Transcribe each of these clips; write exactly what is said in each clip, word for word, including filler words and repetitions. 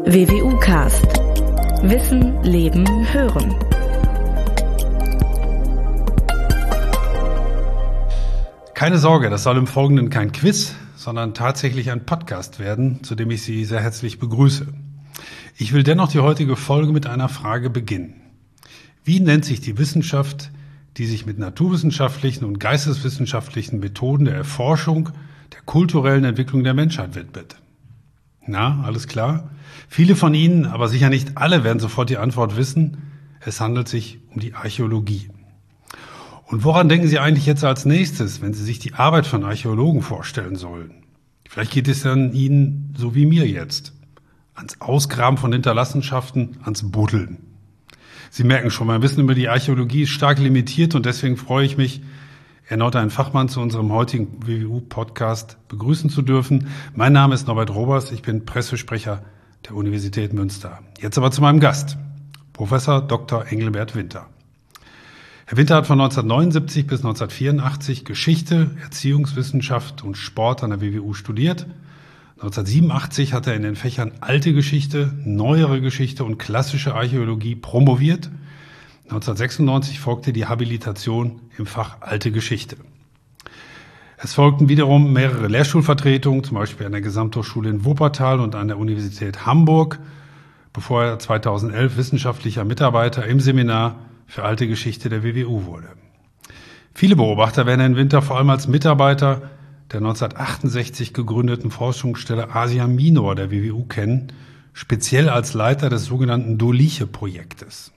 W W U-Cast. Wissen, Leben, Hören. Keine Sorge, das soll im Folgenden kein Quiz, sondern tatsächlich ein Podcast werden, zu dem ich Sie sehr herzlich begrüße. Ich will dennoch die heutige Folge mit einer Frage beginnen. Wie nennt sich die Wissenschaft, die sich mit naturwissenschaftlichen und geisteswissenschaftlichen Methoden der Erforschung der kulturellen Entwicklung der Menschheit widmet? Na, alles klar? Viele von Ihnen, aber sicher nicht alle, werden sofort die Antwort wissen. Es handelt sich um die Archäologie. Und woran denken Sie eigentlich jetzt als nächstes, wenn Sie sich die Arbeit von Archäologen vorstellen sollen? Vielleicht geht es dann Ihnen so wie mir jetzt. Ans Ausgraben von Hinterlassenschaften, ans Buddeln. Sie merken schon, mein Wissen über die Archäologie ist stark limitiert und deswegen freue ich mich, erneut einen Fachmann zu unserem heutigen W W U-Podcast begrüßen zu dürfen. Mein Name ist Norbert Robers, ich bin Pressesprecher der Universität Münster. Jetzt aber zu meinem Gast, Professor Doktor Engelbert Winter. Herr Winter hat von neunzehnhundertneunundsiebzig bis neunzehnhundertvierundachtzig Geschichte, Erziehungswissenschaft und Sport an der W W U studiert. neunzehnhundertsiebenundachtzig hat er in den Fächern Alte Geschichte, Neuere Geschichte und Klassische Archäologie promoviert. neunzehnhundertsechsundneunzig folgte die Habilitation im Fach Alte Geschichte. Es folgten wiederum mehrere Lehrstuhlvertretungen, zum Beispiel an der Gesamthochschule in Wuppertal und an der Universität Hamburg, bevor er zweitausendelf wissenschaftlicher Mitarbeiter im Seminar für Alte Geschichte der W W U wurde. Viele Beobachter werden Herrn Winter vor allem als Mitarbeiter der neunzehnhundertachtundsechzig gegründeten Forschungsstelle Asia Minor der W W U kennen, speziell als Leiter des sogenannten Doliche-Projektes.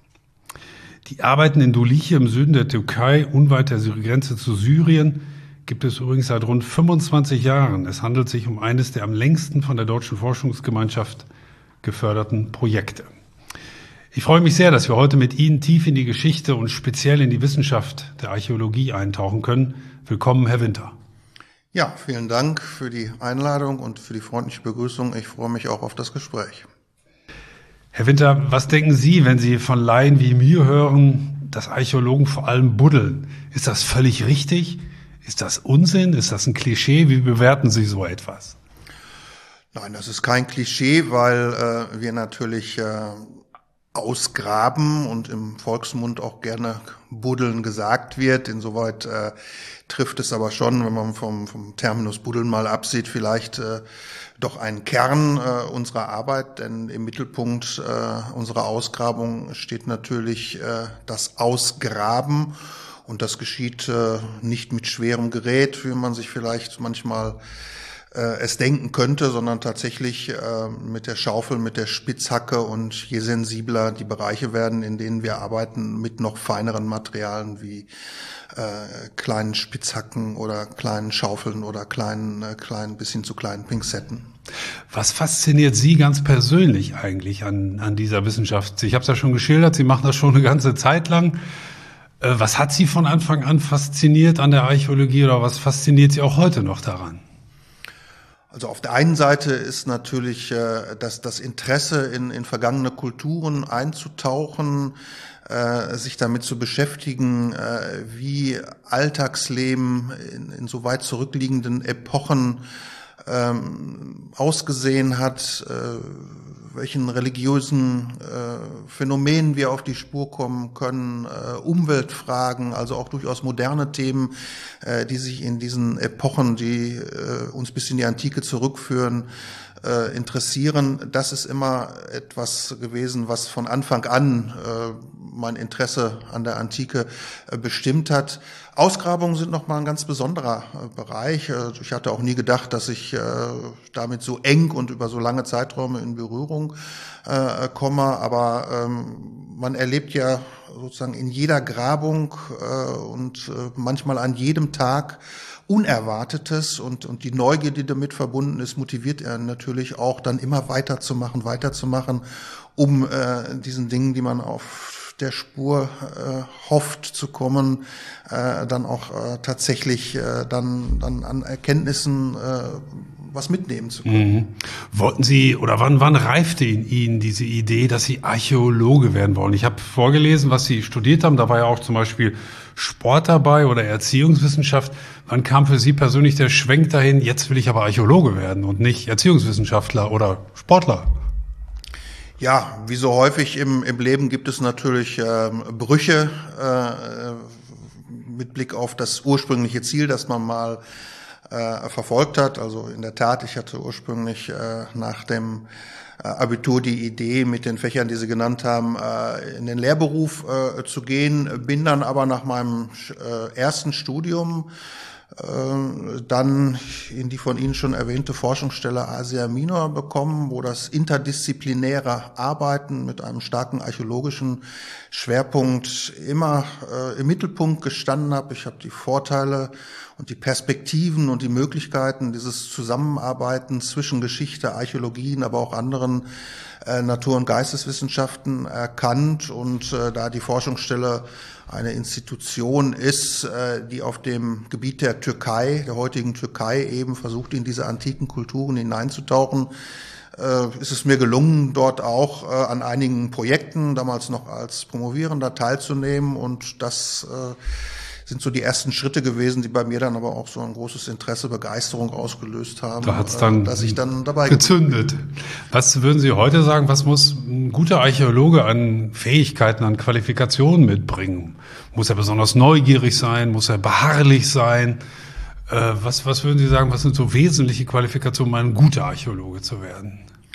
Die Arbeiten in Doliche im Süden der Türkei, unweit der Grenze zu Syrien, gibt es übrigens seit rund fünfundzwanzig Jahren. Es handelt sich um eines der am längsten von der Deutschen Forschungsgemeinschaft geförderten Projekte. Ich freue mich sehr, dass wir heute mit Ihnen tief in die Geschichte und speziell in die Wissenschaft der Archäologie eintauchen können. Willkommen, Herr Winter. Ja, vielen Dank für die Einladung und für die freundliche Begrüßung. Ich freue mich auch auf das Gespräch. Herr Winter, was denken Sie, wenn Sie von Laien wie mir hören, dass Archäologen vor allem buddeln? Ist das völlig richtig? Ist das Unsinn? Ist das ein Klischee? Wie bewerten Sie so etwas? Nein, das ist kein Klischee, weil äh, wir natürlich äh, ausgraben und im Volksmund auch gerne buddeln gesagt wird. Insoweit äh, trifft es aber schon, wenn man vom, vom Terminus buddeln mal absieht, vielleicht äh, doch einen Kern äh, unserer Arbeit, denn im Mittelpunkt äh, unserer Ausgrabung steht natürlich äh, das Ausgraben. Und das geschieht äh, nicht mit schwerem Gerät, wie man sich vielleicht manchmal äh, es denken könnte, sondern tatsächlich äh, mit der Schaufel, mit der Spitzhacke und je sensibler die Bereiche werden, in denen wir arbeiten, mit noch feineren Materialien wie äh, kleinen Spitzhacken oder kleinen Schaufeln oder kleinen, äh, kleinen bis hin zu kleinen Pinzetten. Was fasziniert Sie ganz persönlich eigentlich an, an dieser Wissenschaft? Ich habe es ja schon geschildert, Sie machen das schon eine ganze Zeit lang. Was hat Sie von Anfang an fasziniert an der Archäologie oder was fasziniert Sie auch heute noch daran? Also auf der einen Seite ist natürlich äh, das, das Interesse in, in vergangene Kulturen einzutauchen, äh, sich damit zu beschäftigen, äh, wie Alltagsleben in, in so weit zurückliegenden Epochen ähm, ausgesehen hat, äh, welchen religiösen äh, Phänomenen wir auf die Spur kommen können, äh, Umweltfragen, also auch durchaus moderne Themen, äh, die sich in diesen Epochen, die äh, uns bis in die Antike zurückführen, äh, interessieren. Das ist immer etwas gewesen, was von Anfang an äh, mein Interesse an der Antike äh, bestimmt hat. Ausgrabungen sind nochmal ein ganz besonderer äh, Bereich. Äh, ich hatte auch nie gedacht, dass ich äh, damit so eng und über so lange Zeiträume in Berührung äh, komme. Aber ähm, man erlebt ja sozusagen in jeder Grabung äh, und äh, manchmal an jedem Tag Unerwartetes und, und die Neugier, die damit verbunden ist, motiviert er natürlich auch, dann immer weiterzumachen, weiterzumachen, um äh, diesen Dingen, die man auf der Spur äh, hofft zu kommen, äh, dann auch äh, tatsächlich äh, dann, dann an Erkenntnissen äh, was mitnehmen zu können. Mhm. Wollten Sie oder wann, wann reifte in Ihnen diese Idee, dass Sie Archäologe werden wollen? Ich habe vorgelesen, was Sie studiert haben. Da war ja auch zum Beispiel Sport dabei oder Erziehungswissenschaft. Wann kam für Sie persönlich der Schwenk dahin, jetzt will ich aber Archäologe werden und nicht Erziehungswissenschaftler oder Sportler? Ja, wie so häufig im, im Leben gibt es natürlich äh, Brüche äh, mit Blick auf das ursprüngliche Ziel, das man mal äh, verfolgt hat. Also in der Tat, ich hatte ursprünglich äh, nach dem äh, Abitur die Idee, mit den Fächern, die Sie genannt haben, äh, in den Lehrberuf äh, zu gehen, bin dann aber nach meinem äh, ersten Studium dann in die von Ihnen schon erwähnte Forschungsstelle Asia Minor bekommen, wo das interdisziplinäre Arbeiten mit einem starken archäologischen Schwerpunkt immer äh, im Mittelpunkt gestanden habe. Ich habe die Vorteile und die Perspektiven und die Möglichkeiten dieses Zusammenarbeitens zwischen Geschichte, Archäologien, aber auch anderen äh, Natur- und Geisteswissenschaften erkannt und äh, da die Forschungsstelle eine Institution ist, die auf dem Gebiet der Türkei, der heutigen Türkei eben versucht, in diese antiken Kulturen hineinzutauchen, ist es mir gelungen, dort auch an einigen Projekten, damals noch als Promovierender, teilzunehmen. Und das sind so die ersten Schritte gewesen, die bei mir dann aber auch so ein großes Interesse, Begeisterung ausgelöst haben, da hat's dann dass ich dann dabei gezündet. Was würden Sie heute sagen, was muss ein guter Archäologe an Fähigkeiten, an Qualifikationen mitbringen? Muss er besonders neugierig sein? Muss er beharrlich sein? Äh, was, was würden Sie sagen, was sind so wesentliche Qualifikationen, um ein guter Archäologe zu werden?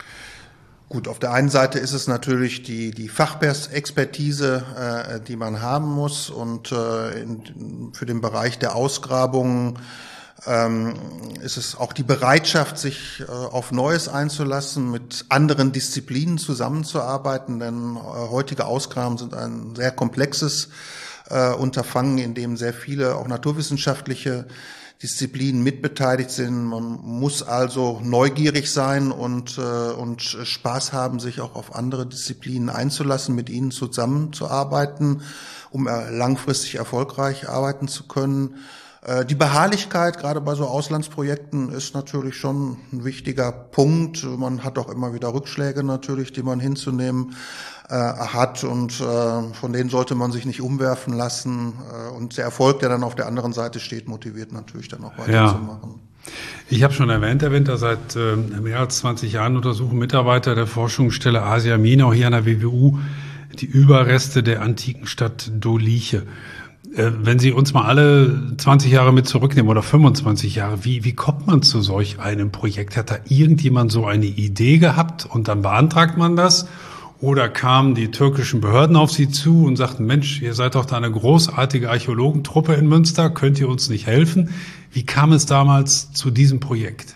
Gut, auf der einen Seite ist es natürlich die, die Fachexpertise, äh, die man haben muss, und äh, in, für den Bereich der Ausgrabungen ähm, ist es auch die Bereitschaft, sich äh, auf Neues einzulassen, mit anderen Disziplinen zusammenzuarbeiten, denn äh, heutige Ausgrabungen sind ein sehr komplexes äh, Unterfangen, in dem sehr viele auch naturwissenschaftliche Disziplinen mitbeteiligt sind. Man muss also neugierig sein und, äh, und Spaß haben, sich auch auf andere Disziplinen einzulassen, mit ihnen zusammenzuarbeiten, um äh, langfristig erfolgreich arbeiten zu können. Äh, die Beharrlichkeit, gerade bei so Auslandsprojekten, ist natürlich schon ein wichtiger Punkt. Man hat auch immer wieder Rückschläge natürlich, die man hinzunehmen äh, hat, und äh, von denen sollte man sich nicht umwerfen lassen. Äh, und der Erfolg, der dann auf der anderen Seite steht, motiviert natürlich dann auch weiterzumachen. Ja. Ich habe schon erwähnt, Herr Winter, seit äh, mehr als zwanzig Jahren untersuchen Mitarbeiter der Forschungsstelle Asia Minor hier an der W W U die Überreste der antiken Stadt Doliche. Äh, wenn Sie uns mal alle zwanzig Jahre mit zurücknehmen oder fünfundzwanzig Jahre, wie, wie kommt man zu solch einem Projekt? Hat da irgendjemand so eine Idee gehabt und dann beantragt man das? Oder kamen die türkischen Behörden auf Sie zu und sagten, Mensch, ihr seid doch da eine großartige Archäologentruppe in Münster, könnt ihr uns nicht helfen? Wie kam es damals zu diesem Projekt?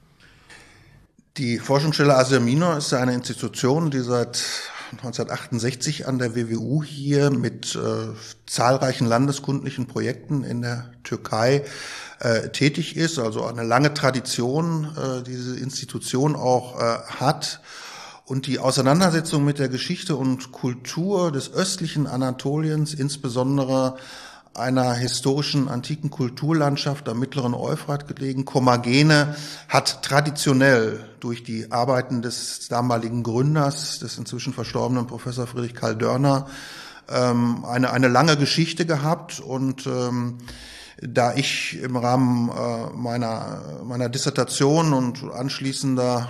Die Forschungsstelle Asia Minor ist eine Institution, die seit neunzehnhundertachtundsechzig an der W W U hier mit äh, zahlreichen landeskundlichen Projekten in der Türkei äh, tätig ist, also eine lange Tradition äh, diese Institution auch äh, hat. Und die Auseinandersetzung mit der Geschichte und Kultur des östlichen Anatoliens, insbesondere einer historischen antiken Kulturlandschaft am mittleren Euphrat gelegen, Kommagene, hat traditionell durch die Arbeiten des damaligen Gründers, des inzwischen verstorbenen Professor Friedrich Karl Dörner, ähm, eine, eine lange Geschichte gehabt. Und ähm, da ich im Rahmen äh, meiner meiner Dissertation und anschließender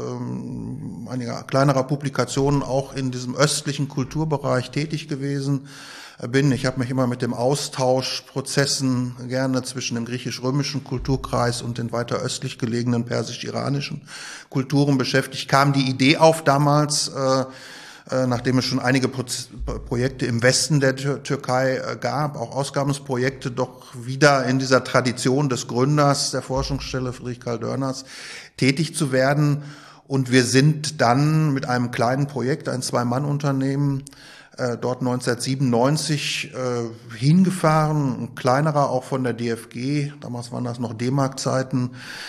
ähm, einiger kleinerer Publikationen auch in diesem östlichen Kulturbereich tätig gewesen bin, ich habe mich immer mit dem Austauschprozessen gerne zwischen dem griechisch-römischen Kulturkreis und den weiter östlich gelegenen persisch-iranischen Kulturen beschäftigt, kam die Idee auf damals, äh, nachdem es schon einige Projekte im Westen der Türkei gab, auch Ausgrabungsprojekte, doch wieder in dieser Tradition des Gründers der Forschungsstelle Friedrich Karl Dörners tätig zu werden. Und wir sind dann mit einem kleinen Projekt, ein Zwei-Mann-Unternehmen, dort neunzehnhundertsiebenundneunzig äh, hingefahren, ein kleinerer auch von der D F G, damals waren das noch D-Mark-Zeiten,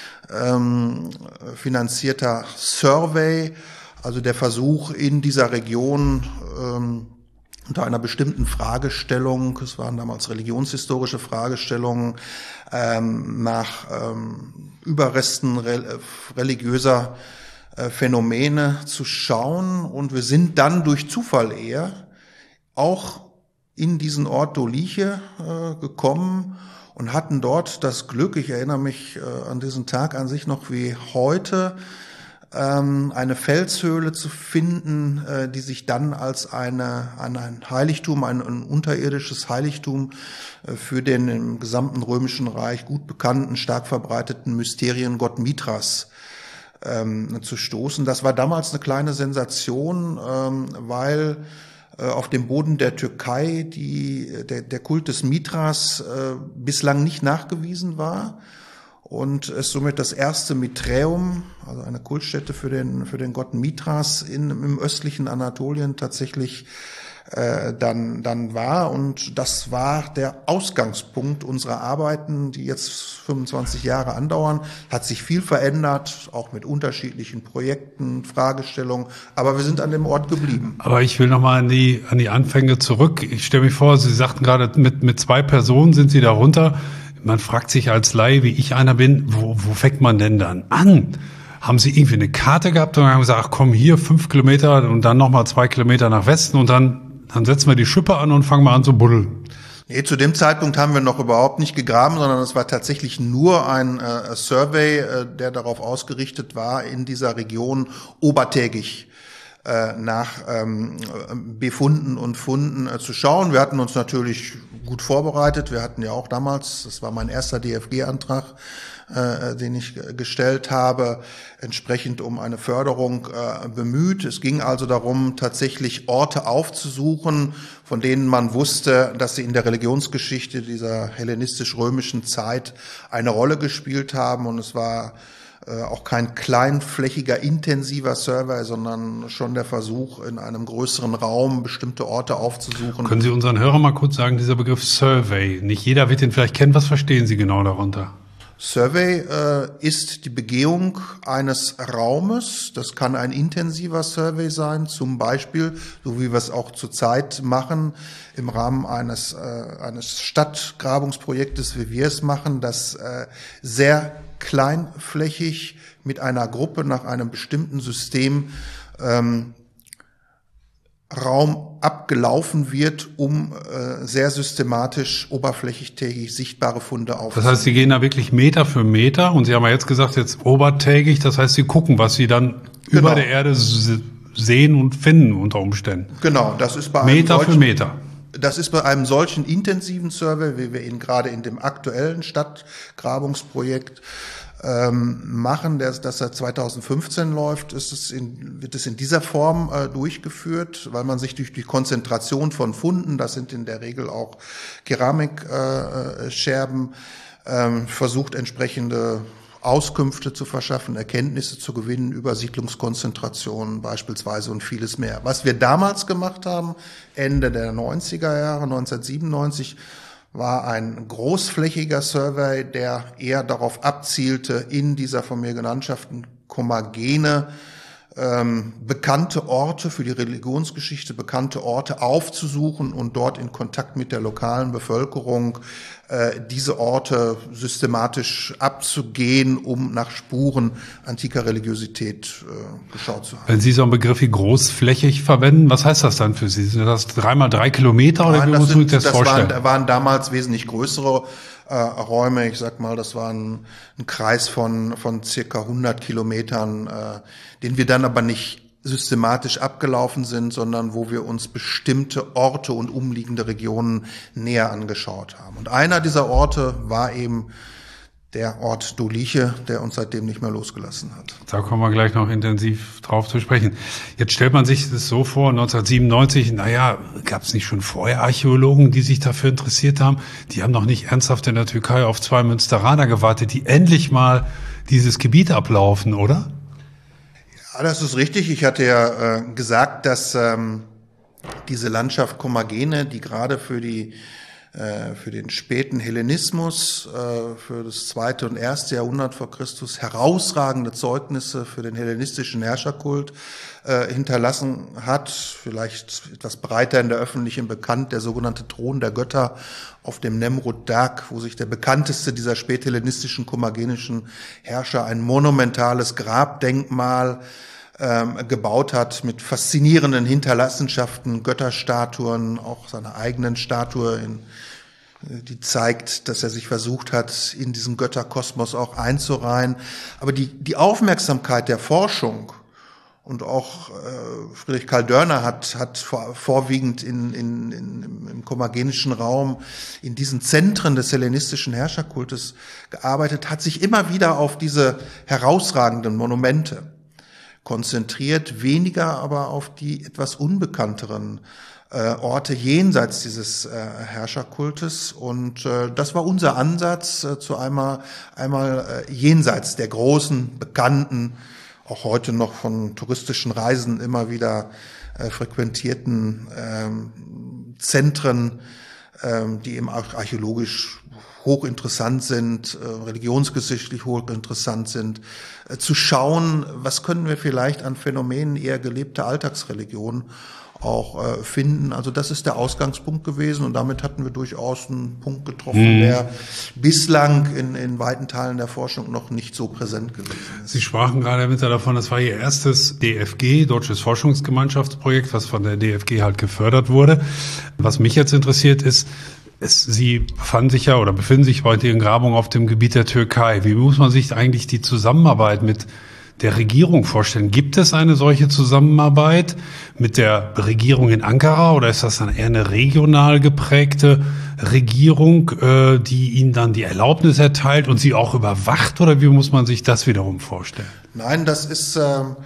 ähm, finanzierter Survey, also der Versuch in dieser Region ähm, unter einer bestimmten Fragestellung, es waren damals religionshistorische Fragestellungen, ähm, nach ähm, Überresten re- religiöser äh, Phänomene zu schauen. Und wir sind dann durch Zufall eher auch in diesen Ort Doliche äh, gekommen und hatten dort das Glück, ich erinnere mich äh, an diesen Tag an sich noch wie heute, ähm, eine Felshöhle zu finden, äh, die sich dann als eine, ein Heiligtum, ein, ein unterirdisches Heiligtum äh, für den im gesamten Römischen Reich gut bekannten, stark verbreiteten Mysteriengott Mithras ähm, zu stoßen. Das war damals eine kleine Sensation, ähm, weil äh, auf dem Boden der Türkei die, der, der Kult des Mithras äh, bislang nicht nachgewiesen war. Und es somit das erste Miträum, also eine Kultstätte für den für den Gott Mithras in, im östlichen Anatolien tatsächlich äh, dann dann war. Und das war der Ausgangspunkt unserer Arbeiten, die jetzt fünfundzwanzig Jahre andauern. Hat sich viel verändert, auch mit unterschiedlichen Projekten, Fragestellungen. Aber wir sind an dem Ort geblieben. Aber ich will noch mal an die an die Anfänge zurück. Ich stelle mich vor, Sie sagten gerade, mit mit zwei Personen sind Sie da runter. Man fragt sich als Laie, wie ich einer bin, wo, wo fängt man denn dann an? Haben Sie irgendwie eine Karte gehabt und haben gesagt, ach komm, hier fünf Kilometer und dann nochmal zwei Kilometer nach Westen und dann, dann setzen wir die Schippe an und fangen mal an zu buddeln? Nee, zu dem Zeitpunkt haben wir noch überhaupt nicht gegraben, sondern es war tatsächlich nur ein äh, Survey, äh, der darauf ausgerichtet war, in dieser Region obertägig nach ähm, Befunden und Funden äh, zu schauen. Wir hatten uns natürlich gut vorbereitet. Wir hatten ja auch damals, das war mein erster D F G-Antrag, äh, den ich gestellt habe, entsprechend um eine Förderung äh, bemüht. Es ging also darum, tatsächlich Orte aufzusuchen, von denen man wusste, dass sie in der Religionsgeschichte dieser hellenistisch-römischen Zeit eine Rolle gespielt haben. Und es war auch kein kleinflächiger, intensiver Survey, sondern schon der Versuch, in einem größeren Raum bestimmte Orte aufzusuchen. Können Sie unseren Hörern mal kurz sagen, dieser Begriff Survey, nicht jeder wird ihn vielleicht kennen, was verstehen Sie genau darunter? Survey äh, ist die Begehung eines Raumes. Das kann ein intensiver Survey sein, zum Beispiel, so wie wir es auch zurzeit machen, im Rahmen eines, äh, eines Stadtgrabungsprojektes, wie wir es machen, das äh, sehr kleinflächig mit einer Gruppe nach einem bestimmten System ähm, Raum abgelaufen wird, um äh, sehr systematisch oberflächig sichtbare Funde aufzunehmen. Das heißt, Sie gehen da wirklich Meter für Meter und Sie haben ja jetzt gesagt, jetzt obertägig, das heißt, Sie gucken, was Sie dann genau über der Erde sehen und finden unter Umständen. Genau, das ist bei einem Meter solchen, für Meter. Das ist bei einem solchen intensiven Survey, wie wir ihn gerade in dem aktuellen Stadtgrabungsprojekt ähm, machen, das, das seit zweitausendfünfzehn läuft, ist es in, wird es in dieser Form äh, durchgeführt, weil man sich durch die Konzentration von Funden, das sind in der Regel auch Keramikscherben, äh, ähm, versucht entsprechende Auskünfte zu verschaffen, Erkenntnisse zu gewinnen über Siedlungskonzentrationen beispielsweise und vieles mehr. Was wir damals gemacht haben, Ende der neunziger Jahre, neunzehnhundertsiebenundneunzig, war ein großflächiger Survey, der eher darauf abzielte, in dieser von mir genannten Kommagene ähm, bekannte Orte für die Religionsgeschichte, bekannte Orte aufzusuchen und dort in Kontakt mit der lokalen Bevölkerung äh, diese Orte systematisch abzugehen, um nach Spuren antiker Religiosität äh, geschaut zu haben. Wenn Sie so einen Begriff wie großflächig verwenden, was heißt das dann für Sie? Sind das drei mal drei Kilometer oder Nein, wie das muss man sich das, das vorstellen? Waren, waren damals wesentlich größere äh, Räume. Ich sag mal, das war ein, ein Kreis von von circa hundert Kilometern, äh, den wir dann aber nicht systematisch abgelaufen sind, sondern wo wir uns bestimmte Orte und umliegende Regionen näher angeschaut haben. Und einer dieser Orte war eben der Ort Doliche, der uns seitdem nicht mehr losgelassen hat. Da kommen wir gleich noch intensiv drauf zu sprechen. Jetzt stellt man sich das so vor, neunzehnhundertsiebenundneunzig, naja, gab es nicht schon vorher Archäologen, die sich dafür interessiert haben? Die haben noch nicht ernsthaft in der Türkei auf zwei Münsteraner gewartet, die endlich mal dieses Gebiet ablaufen, oder? Ja, das ist richtig. Ich hatte ja äh, gesagt, dass ähm, diese Landschaft Kommagene, die gerade für die äh, für den späten Hellenismus, äh, für das zweite und erste Jahrhundert vor Christus herausragende Zeugnisse für den hellenistischen Herrscherkult äh, hinterlassen hat. Vielleicht etwas breiter in der Öffentlichen bekannt, der sogenannte Thron der Götter auf dem Nemrut Dag, wo sich der bekannteste dieser späthellenistischen kommagenischen Herrscher ein monumentales Grabdenkmal ähm, gebaut hat mit faszinierenden Hinterlassenschaften, Götterstatuen, auch seiner eigenen Statue in die zeigt, dass er sich versucht hat, in diesen Götterkosmos auch einzureihen. Aber die, die Aufmerksamkeit der Forschung und auch äh, Friedrich Karl Dörner hat, hat vor, vorwiegend in, in, in, im kommagenischen Raum in diesen Zentren des hellenistischen Herrscherkultes gearbeitet, hat sich immer wieder auf diese herausragenden Monumente konzentriert, weniger aber auf die etwas unbekannteren äh, Orte jenseits dieses äh, Herrscherkultes. Und äh, das war unser Ansatz, äh, zu einmal, einmal äh, jenseits der großen, bekannten, auch heute noch von touristischen Reisen immer wieder äh, frequentierten ähm, Zentren, ähm, die eben auch archäologisch hochinteressant sind, äh, religionsgeschichtlich hochinteressant sind, äh, zu schauen, was können wir vielleicht an Phänomenen eher gelebter Alltagsreligion auch äh, finden. Also das ist der Ausgangspunkt gewesen und damit hatten wir durchaus einen Punkt getroffen, mhm. der bislang in, in weiten Teilen der Forschung noch nicht so präsent gewesen ist. Sie sprachen gerade, Herr Winter, davon, das war Ihr erstes D F G, Deutsches Forschungsgemeinschaftsprojekt, was von der D F G halt gefördert wurde. Was mich jetzt interessiert ist, es, Sie befanden sich ja oder befinden sich heute in Grabungen auf dem Gebiet der Türkei. Wie muss man sich eigentlich die Zusammenarbeit mit der Regierung vorstellen? Gibt es eine solche Zusammenarbeit mit der Regierung in Ankara oder ist das dann eher eine regional geprägte Regierung, äh, die Ihnen dann die Erlaubnis erteilt und Sie auch überwacht, oder wie muss man sich das wiederum vorstellen? Nein, das ist ähm,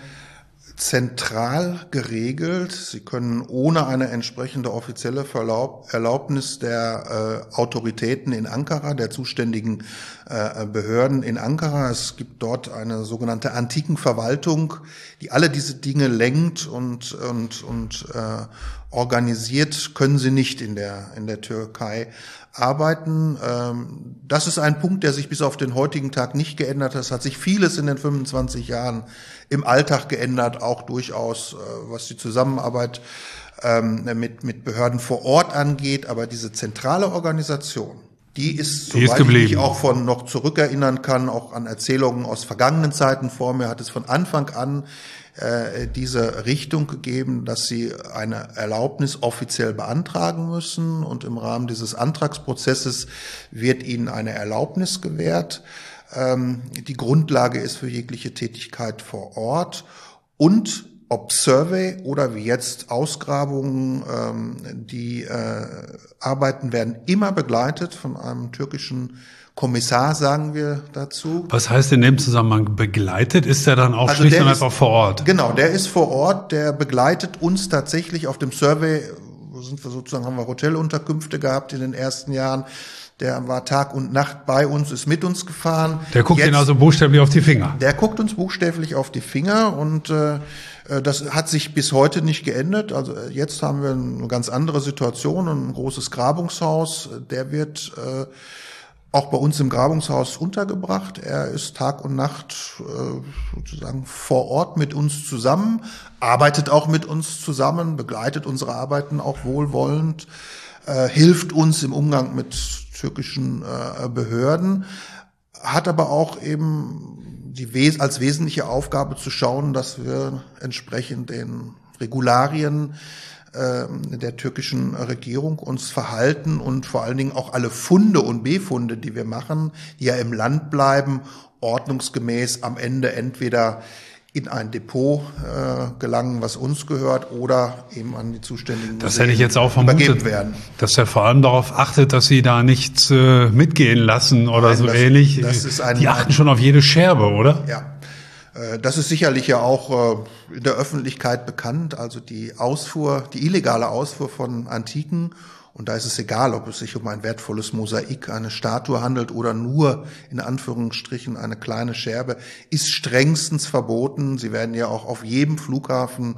zentral geregelt. Sie können ohne eine entsprechende offizielle Verlaub, Erlaubnis der äh, Autoritäten in Ankara, der zuständigen äh, Behörden in Ankara, es gibt dort eine sogenannte Antikenverwaltung, die alle diese Dinge lenkt und und und äh, organisiert, können sie nicht in der in der Türkei arbeiten. Ähm, das ist ein Punkt, der sich bis auf den heutigen Tag nicht geändert hat. Es hat sich vieles in den fünfundzwanzig Jahren im Alltag geändert, auch durchaus, äh, was die Zusammenarbeit ähm, mit mit Behörden vor Ort angeht. Aber diese zentrale Organisation, die ist, die soweit ist ich mich auch von noch zurückerinnern kann, auch an Erzählungen aus vergangenen Zeiten vor mir, hat es von Anfang an äh, diese Richtung gegeben, dass sie eine Erlaubnis offiziell beantragen müssen und im Rahmen dieses Antragsprozesses wird ihnen eine Erlaubnis gewährt. Ähm, die Grundlage ist für jegliche Tätigkeit vor Ort und ob Survey oder wie jetzt Ausgrabungen, ähm, die äh, Arbeiten werden immer begleitet von einem türkischen Kommissar, sagen wir dazu. Was heißt in dem Zusammenhang begleitet? Ist er dann auch also schlicht und einfach vor Ort? Genau, der ist vor Ort, der begleitet uns tatsächlich auf dem Survey, sind wir sozusagen, haben wir Hotelunterkünfte gehabt in den ersten Jahren. Der war Tag und Nacht bei uns, ist mit uns gefahren. Der guckt Ihnen also buchstäblich auf die Finger? Der guckt uns buchstäblich auf die Finger und äh, das hat sich bis heute nicht geändert. Also jetzt haben wir eine ganz andere Situation, ein großes Grabungshaus. Der wird äh, auch bei uns im Grabungshaus untergebracht. Er ist Tag und Nacht äh, sozusagen vor Ort mit uns zusammen, arbeitet auch mit uns zusammen, begleitet unsere Arbeiten auch wohlwollend, äh, hilft uns im Umgang mit türkischen äh, Behörden, hat aber auch eben die Wes- als wesentliche Aufgabe zu schauen, dass wir entsprechend den Regularien äh, der türkischen Regierung uns verhalten und vor allen Dingen auch alle Funde und Befunde, die wir machen, die ja im Land bleiben, ordnungsgemäß am Ende entweder in ein Depot äh, gelangen, was uns gehört, oder eben an die zuständigen Das hätte ich jetzt auch vermutet, werden. Dass er vor allem darauf achtet, dass sie da nichts äh, mitgehen lassen oder Nein, so das, ähnlich. Das ist ein, die achten schon auf jede Scherbe, oder? Ja, äh, das ist sicherlich ja auch äh, in der Öffentlichkeit bekannt. Also die Ausfuhr, die illegale Ausfuhr von Antiken. Und da ist es egal, ob es sich um ein wertvolles Mosaik, eine Statue handelt oder nur in Anführungsstrichen eine kleine Scherbe, ist strengstens verboten. Sie werden ja auch auf jedem Flughafen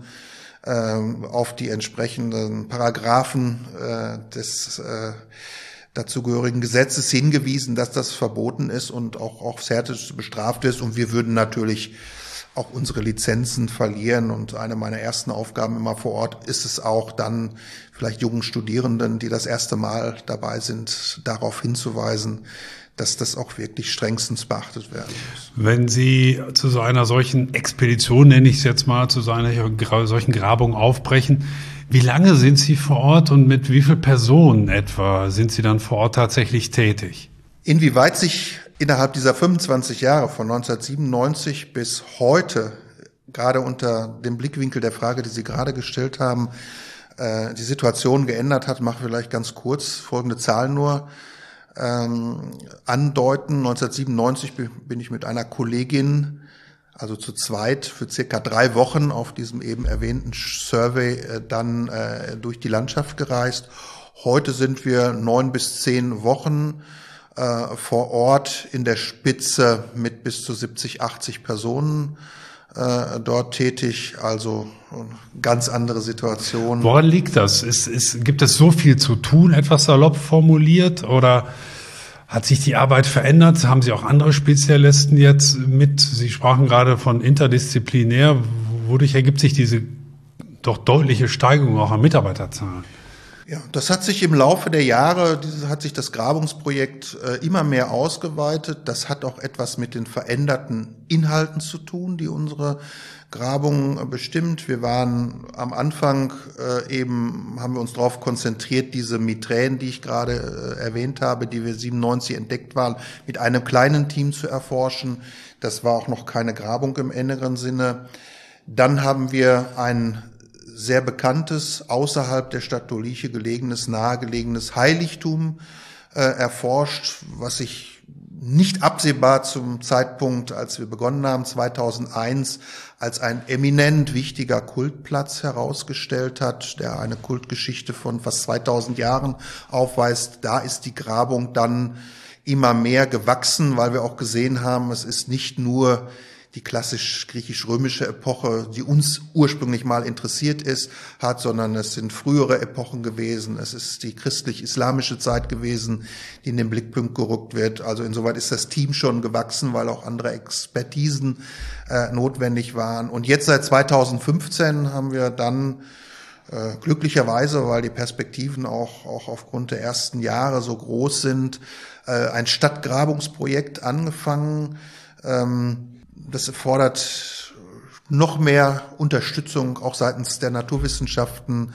ähm, auf die entsprechenden Paragraphen äh, des äh, dazugehörigen Gesetzes hingewiesen, dass das verboten ist und auch aufs Härteste bestraft ist. Und wir würden natürlich auch unsere Lizenzen verlieren. Und eine meiner ersten Aufgaben immer vor Ort ist es auch dann vielleicht jungen Studierenden, die das erste Mal dabei sind, darauf hinzuweisen, dass das auch wirklich strengstens beachtet werden muss. Wenn Sie zu so einer solchen Expedition, nenne ich es jetzt mal, zu so einer solchen Grabung aufbrechen, Wie lange sind Sie vor Ort und mit wie vielen Personen etwa sind Sie dann vor Ort tatsächlich tätig? Inwieweit sich innerhalb dieser fünfundzwanzig Jahre von neunzehnhundertsiebenundneunzig bis heute, gerade unter dem Blickwinkel der Frage, die Sie gerade gestellt haben, äh, die Situation geändert hat, mache ich vielleicht ganz kurz folgende Zahlen nur ähm, andeuten. neunzehnhundertsiebenundneunzig bin ich mit einer Kollegin, also zu zweit, für circa drei Wochen auf diesem eben erwähnten Survey äh, dann äh, durch die Landschaft gereist. Heute sind wir neun bis zehn Wochen äh, vor Ort in der Spitze mit bis zu siebzig, achtzig Personen äh, dort tätig. Also ganz andere Situation. Woran liegt das? Ist, ist, gibt es so viel zu tun, etwas salopp formuliert, oder hat sich die Arbeit verändert? Haben Sie auch andere Spezialisten jetzt mit? Sie sprachen gerade von interdisziplinär. Wodurch ergibt sich diese doch deutliche Steigerung auch an Mitarbeiterzahlen? Ja, das hat sich im Laufe der Jahre, dieses, hat sich das Grabungsprojekt äh, immer mehr ausgeweitet. Das hat auch etwas mit den veränderten Inhalten zu tun, die unsere Grabung äh, bestimmt. Wir waren am Anfang äh, eben, haben wir uns darauf konzentriert, diese Miträen, die ich gerade äh, erwähnt habe, die wir siebenundneunzig entdeckt waren, mit einem kleinen Team zu erforschen. Das war auch noch keine Grabung im engeren Sinne. Dann haben wir ein sehr bekanntes, außerhalb der Stadt Doliche gelegenes, nahegelegenes Heiligtum äh, erforscht, was sich nicht absehbar zum Zeitpunkt, als wir begonnen haben, zweitausendeins, als ein eminent wichtiger Kultplatz herausgestellt hat, der eine Kultgeschichte von fast zweitausend Jahren aufweist. Da ist die Grabung dann immer mehr gewachsen, weil wir auch gesehen haben, es ist nicht nur die klassisch griechisch-römische Epoche, die uns ursprünglich mal interessiert ist, hat, sondern es sind frühere Epochen gewesen. Es ist die christlich-islamische Zeit gewesen, die in den Blickpunkt gerückt wird. Also insoweit ist das Team schon gewachsen, weil auch andere Expertisen äh, notwendig waren. Und jetzt seit zweitausendfünfzehn haben wir dann äh, glücklicherweise, weil die Perspektiven auch, auch aufgrund der ersten Jahre so groß sind, äh, ein Stadtgrabungsprojekt angefangen. Ähm, Das erfordert noch mehr Unterstützung, auch seitens der Naturwissenschaften.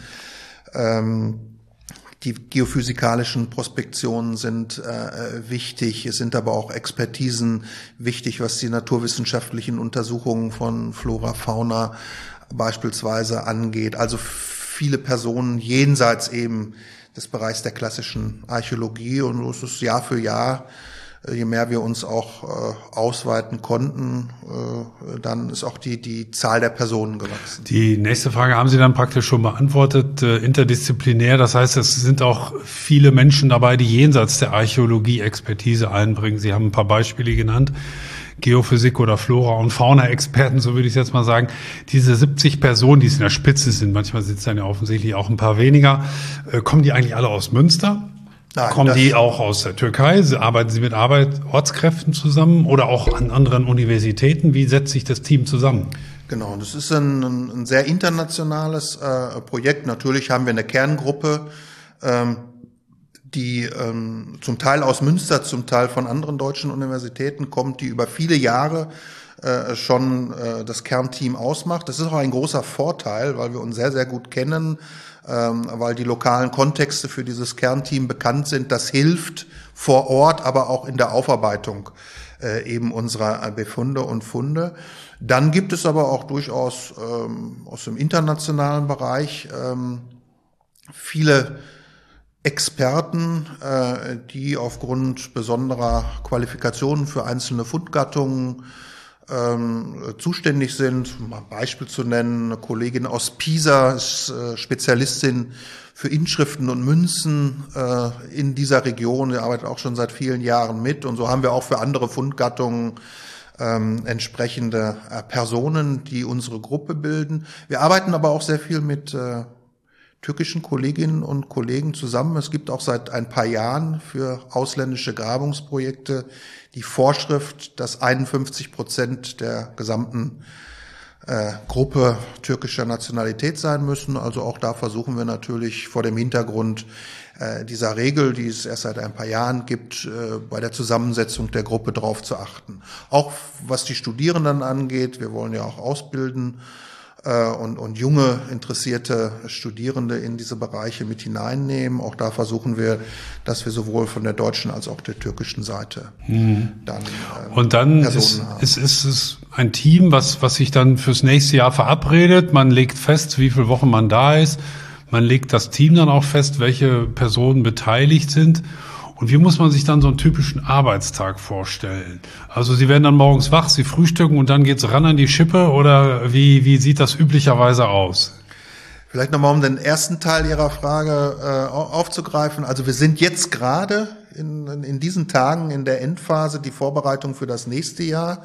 Die geophysikalischen Prospektionen sind wichtig. Es sind aber auch Expertisen wichtig, was die naturwissenschaftlichen Untersuchungen von Flora, Fauna beispielsweise angeht. Also viele Personen jenseits eben des Bereichs der klassischen Archäologie. Und so ist es Jahr für Jahr. Je mehr wir uns auch äh, ausweiten konnten, äh, dann ist auch die die Zahl der Personen gewachsen. Die nächste Frage haben Sie dann praktisch schon beantwortet, äh, interdisziplinär. Das heißt, es sind auch viele Menschen dabei, die jenseits der Archäologie Expertise einbringen. Sie haben ein paar Beispiele genannt, Geophysik oder Flora- und Fauna-Experten, so würde ich es jetzt mal sagen. Diese siebzig Personen, die es in der Spitze sind, manchmal sind es dann ja offensichtlich auch ein paar weniger, äh, kommen die eigentlich alle aus Münster? Nein, kommen die auch aus der Türkei? Arbeiten Sie mit Arbeit, Ortskräften zusammen oder auch an anderen Universitäten? Wie setzt sich das Team zusammen? Genau, das ist ein, ein sehr internationales äh, Projekt. Natürlich haben wir eine Kerngruppe, ähm, die ähm, zum Teil aus Münster, zum Teil von anderen deutschen Universitäten kommt, die über viele Jahre äh, schon äh, das Kernteam ausmacht. Das ist auch ein großer Vorteil, weil wir uns sehr, sehr gut kennen, ähm, weil die lokalen Kontexte für dieses Kernteam bekannt sind. Das hilft vor Ort, aber auch in der Aufarbeitung äh, eben unserer Befunde und Funde. Dann gibt es aber auch durchaus ähm, aus dem internationalen Bereich ähm, viele Experten, äh, die aufgrund besonderer Qualifikationen für einzelne Fundgattungen ähm, zuständig sind. Um ein Beispiel zu nennen, eine Kollegin aus Pisa ist äh, Spezialistin für Inschriften und Münzen äh, in dieser Region. Sie arbeitet auch schon seit vielen Jahren mit. Und so haben wir auch für andere Fundgattungen ähm, entsprechende äh, Personen, die unsere Gruppe bilden. Wir arbeiten aber auch sehr viel mit äh, türkischen Kolleginnen und Kollegen zusammen. Es gibt auch seit ein paar Jahren für ausländische Grabungsprojekte die Vorschrift, dass einundfünfzig Prozent der gesamten äh, Gruppe türkischer Nationalität sein müssen. Also auch da versuchen wir natürlich vor dem Hintergrund äh, dieser Regel, die es erst seit ein paar Jahren gibt, äh, bei der Zusammensetzung der Gruppe drauf zu achten. Auch was die Studierenden angeht, wir wollen ja auch ausbilden. und, und junge, interessierte Studierende in diese Bereiche mit hineinnehmen. Auch da versuchen wir, dass wir sowohl von der deutschen als auch der türkischen Seite mhm. dann ähm, Und dann Personen ist, haben. ist, ist es ein Team, was, was sich dann fürs nächste Jahr verabredet. Man legt fest, wie viele Wochen man da ist. Man legt das Team dann auch fest, welche Personen beteiligt sind. Und wie muss man sich dann so einen typischen Arbeitstag vorstellen? Also Sie werden dann morgens wach, Sie frühstücken und dann geht's ran an die Schippe, oder wie, wie sieht das üblicherweise aus? Vielleicht nochmal, um den ersten Teil Ihrer Frage äh, aufzugreifen. Also wir sind jetzt gerade in, in diesen Tagen in der Endphase, die Vorbereitung für das nächste Jahr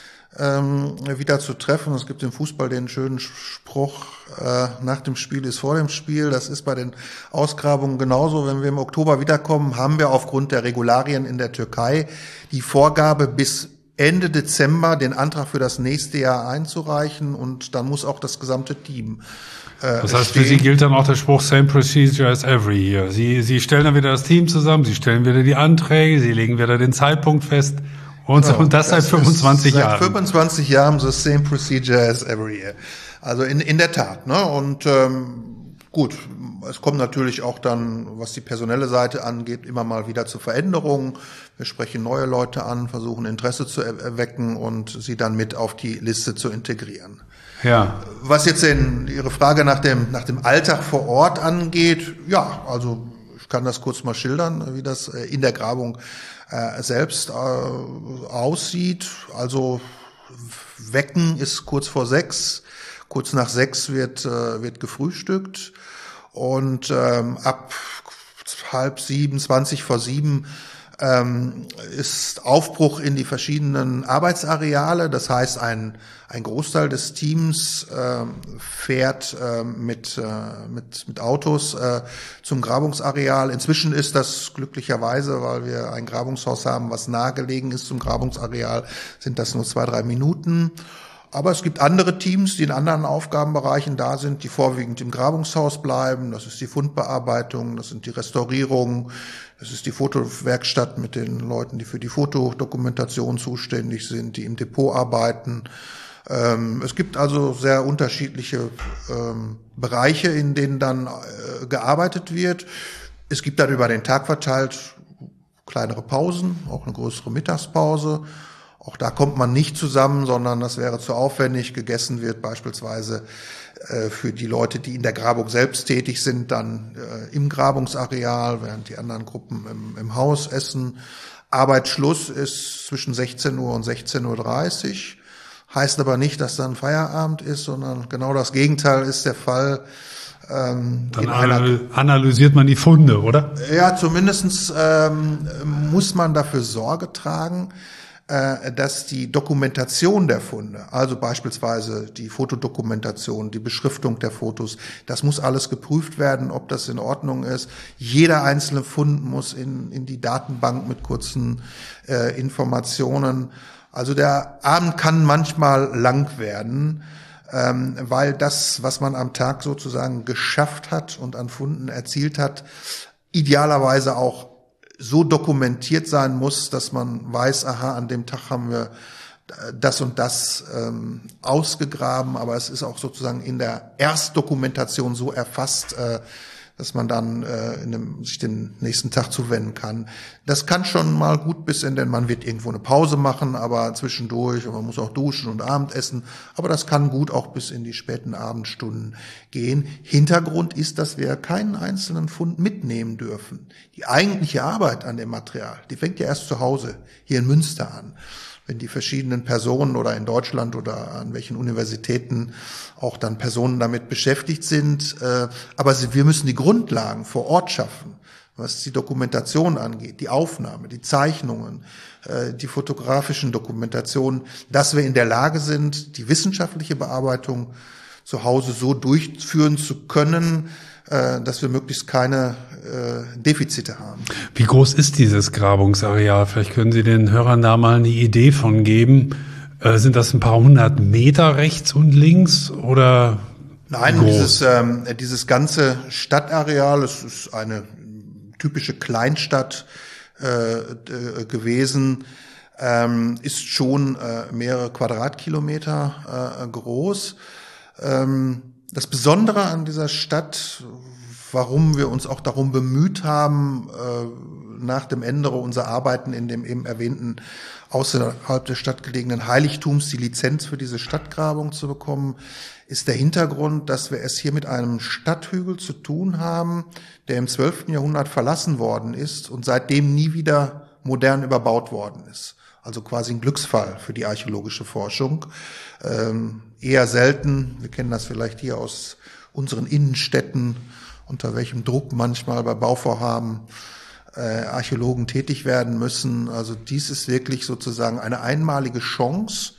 ähm, wieder zu treffen. Es gibt im Fußball den schönen Spruch, äh, nach dem Spiel ist vor dem Spiel. Das ist bei den Ausgrabungen genauso. Wenn wir im Oktober wiederkommen, haben wir aufgrund der Regularien in der Türkei die Vorgabe, bis Ende Dezember den Antrag für das nächste Jahr einzureichen, und dann muss auch das gesamte Team äh, Das heißt, stehen. für Sie gilt dann auch der Spruch same procedure as every year. Sie, Sie stellen dann wieder das Team zusammen, Sie stellen wieder die Anträge, Sie legen wieder den Zeitpunkt fest. Und, Genau, und das, das seit fünfundzwanzig Jahren. Seit fünfundzwanzig Jahren the same procedure as every year. Also in, in der Tat, ne? Und ähm, gut, es kommt natürlich auch dann, was die personelle Seite angeht, immer mal wieder zu Veränderungen. Wir sprechen neue Leute an, versuchen Interesse zu erwecken und sie dann mit auf die Liste zu integrieren. Ja. Was jetzt in Ihre Frage nach dem, nach dem Alltag vor Ort angeht, ja, also ich kann das kurz mal schildern, wie das in der Grabung äh, selbst äh, aussieht. Also Wecken ist kurz vor sechs, kurz nach sechs wird, äh, wird gefrühstückt, und ähm, ab halb sieben, zwanzig vor sieben ähm, ist Aufbruch in die verschiedenen Arbeitsareale. Das heißt, ein ein Großteil des Teams äh, fährt äh, mit äh, mit mit Autos äh, zum Grabungsareal. Inzwischen ist das glücklicherweise, weil wir ein Grabungshaus haben, was nahegelegen ist zum Grabungsareal, sind das nur zwei, drei Minuten. Aber es gibt andere Teams, die in anderen Aufgabenbereichen da sind, die vorwiegend im Grabungshaus bleiben. Das ist die Fundbearbeitung, das sind die Restaurierungen, das ist die Fotowerkstatt mit den Leuten, die für die Fotodokumentation zuständig sind, die im Depot arbeiten. Ähm, es gibt also sehr unterschiedliche ähm, Bereiche, in denen dann äh, gearbeitet wird. Es gibt dann über den Tag verteilt kleinere Pausen, auch eine größere Mittagspause. Auch da kommt man nicht zusammen, sondern das wäre zu aufwendig. Gegessen wird beispielsweise äh, für die Leute, die in der Grabung selbst tätig sind, dann äh, im Grabungsareal, während die anderen Gruppen im, im Haus essen. Arbeitsschluss ist zwischen sechzehn Uhr und sechzehn Uhr dreißig. Heißt aber nicht, dass dann Feierabend ist, sondern genau das Gegenteil ist der Fall. Ähm, dann anal- analysiert man die Funde, oder? Ja, zumindestens ähm, muss man dafür Sorge tragen, dass die Dokumentation der Funde, also beispielsweise die Fotodokumentation, die Beschriftung der Fotos, das muss alles geprüft werden, ob das in Ordnung ist. Jeder einzelne Fund muss in, in die Datenbank mit kurzen äh, Informationen. Also der Abend kann manchmal lang werden, ähm, weil das, was man am Tag sozusagen geschafft hat und an Funden erzielt hat, idealerweise auch so dokumentiert sein muss, dass man weiß, aha, an dem Tag haben wir das und das ähm, ausgegraben, aber es ist auch sozusagen in der Erstdokumentation so erfasst, äh, dass man dann äh, in dem, sich den nächsten Tag zuwenden kann. Das kann schon mal gut bis in den, man wird irgendwo eine Pause machen, aber zwischendurch, und man muss auch duschen und Abendessen, aber das kann gut auch bis in die späten Abendstunden gehen. Hintergrund ist, dass wir keinen einzelnen Fund mitnehmen dürfen. Die eigentliche Arbeit an dem Material, die fängt ja erst zu Hause hier in Münster an. Wenn die verschiedenen Personen oder in Deutschland oder an welchen Universitäten auch dann Personen damit beschäftigt sind. Aber wir müssen die Grundlagen vor Ort schaffen, was die Dokumentation angeht, die Aufnahme, die Zeichnungen, die fotografischen Dokumentationen, dass wir in der Lage sind, die wissenschaftliche Bearbeitung zu Hause so durchführen zu können, dass wir möglichst keine äh, Defizite haben. Wie groß ist dieses Grabungsareal? Vielleicht können Sie den Hörern da mal eine Idee von geben. Äh, sind das ein paar hundert Meter rechts und links oder? Nein, groß? dieses ähm, dieses ganze Stadtareal, es ist eine typische Kleinstadt äh, äh, gewesen, ähm, ist schon äh, mehrere Quadratkilometer äh, groß. Das Besondere an dieser Stadt, warum wir uns auch darum bemüht haben, nach dem Ende unserer Arbeiten in dem eben erwähnten außerhalb der Stadt gelegenen Heiligtums die Lizenz für diese Stadtgrabung zu bekommen, ist der Hintergrund, dass wir es hier mit einem Stadthügel zu tun haben, der im zwölften Jahrhundert verlassen worden ist und seitdem nie wieder modern überbaut worden ist. Also quasi ein Glücksfall für die archäologische Forschung. Ähm, eher selten, wir kennen das vielleicht hier aus unseren Innenstädten, unter welchem Druck manchmal bei Bauvorhaben äh, Archäologen tätig werden müssen. Also dies ist wirklich sozusagen eine einmalige Chance,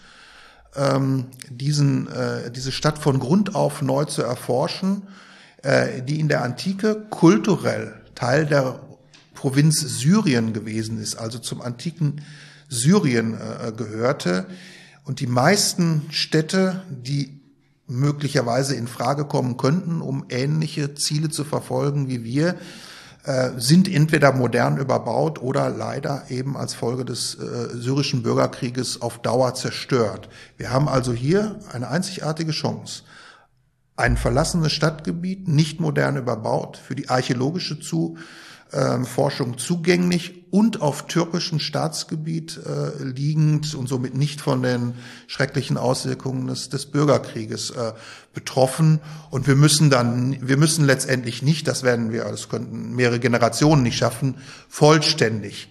ähm, diesen, äh, diese Stadt von Grund auf neu zu erforschen, äh, die in der Antike kulturell Teil der Provinz Syrien gewesen ist, also zum antiken Syrien äh, gehörte. Und die meisten Städte, die möglicherweise in Frage kommen könnten, um ähnliche Ziele zu verfolgen wie wir, äh, sind entweder modern überbaut oder leider eben als Folge des äh, syrischen Bürgerkrieges auf Dauer zerstört. Wir haben also hier eine einzigartige Chance. Ein verlassenes Stadtgebiet, nicht modern überbaut, für die archäologische zu äh, Forschung zugänglich und auf türkischem Staatsgebiet äh, liegend und somit nicht von den schrecklichen Auswirkungen des, des Bürgerkrieges äh, betroffen. Und wir müssen dann, wir müssen letztendlich nicht, das werden wir, das könnten mehrere Generationen nicht schaffen, vollständig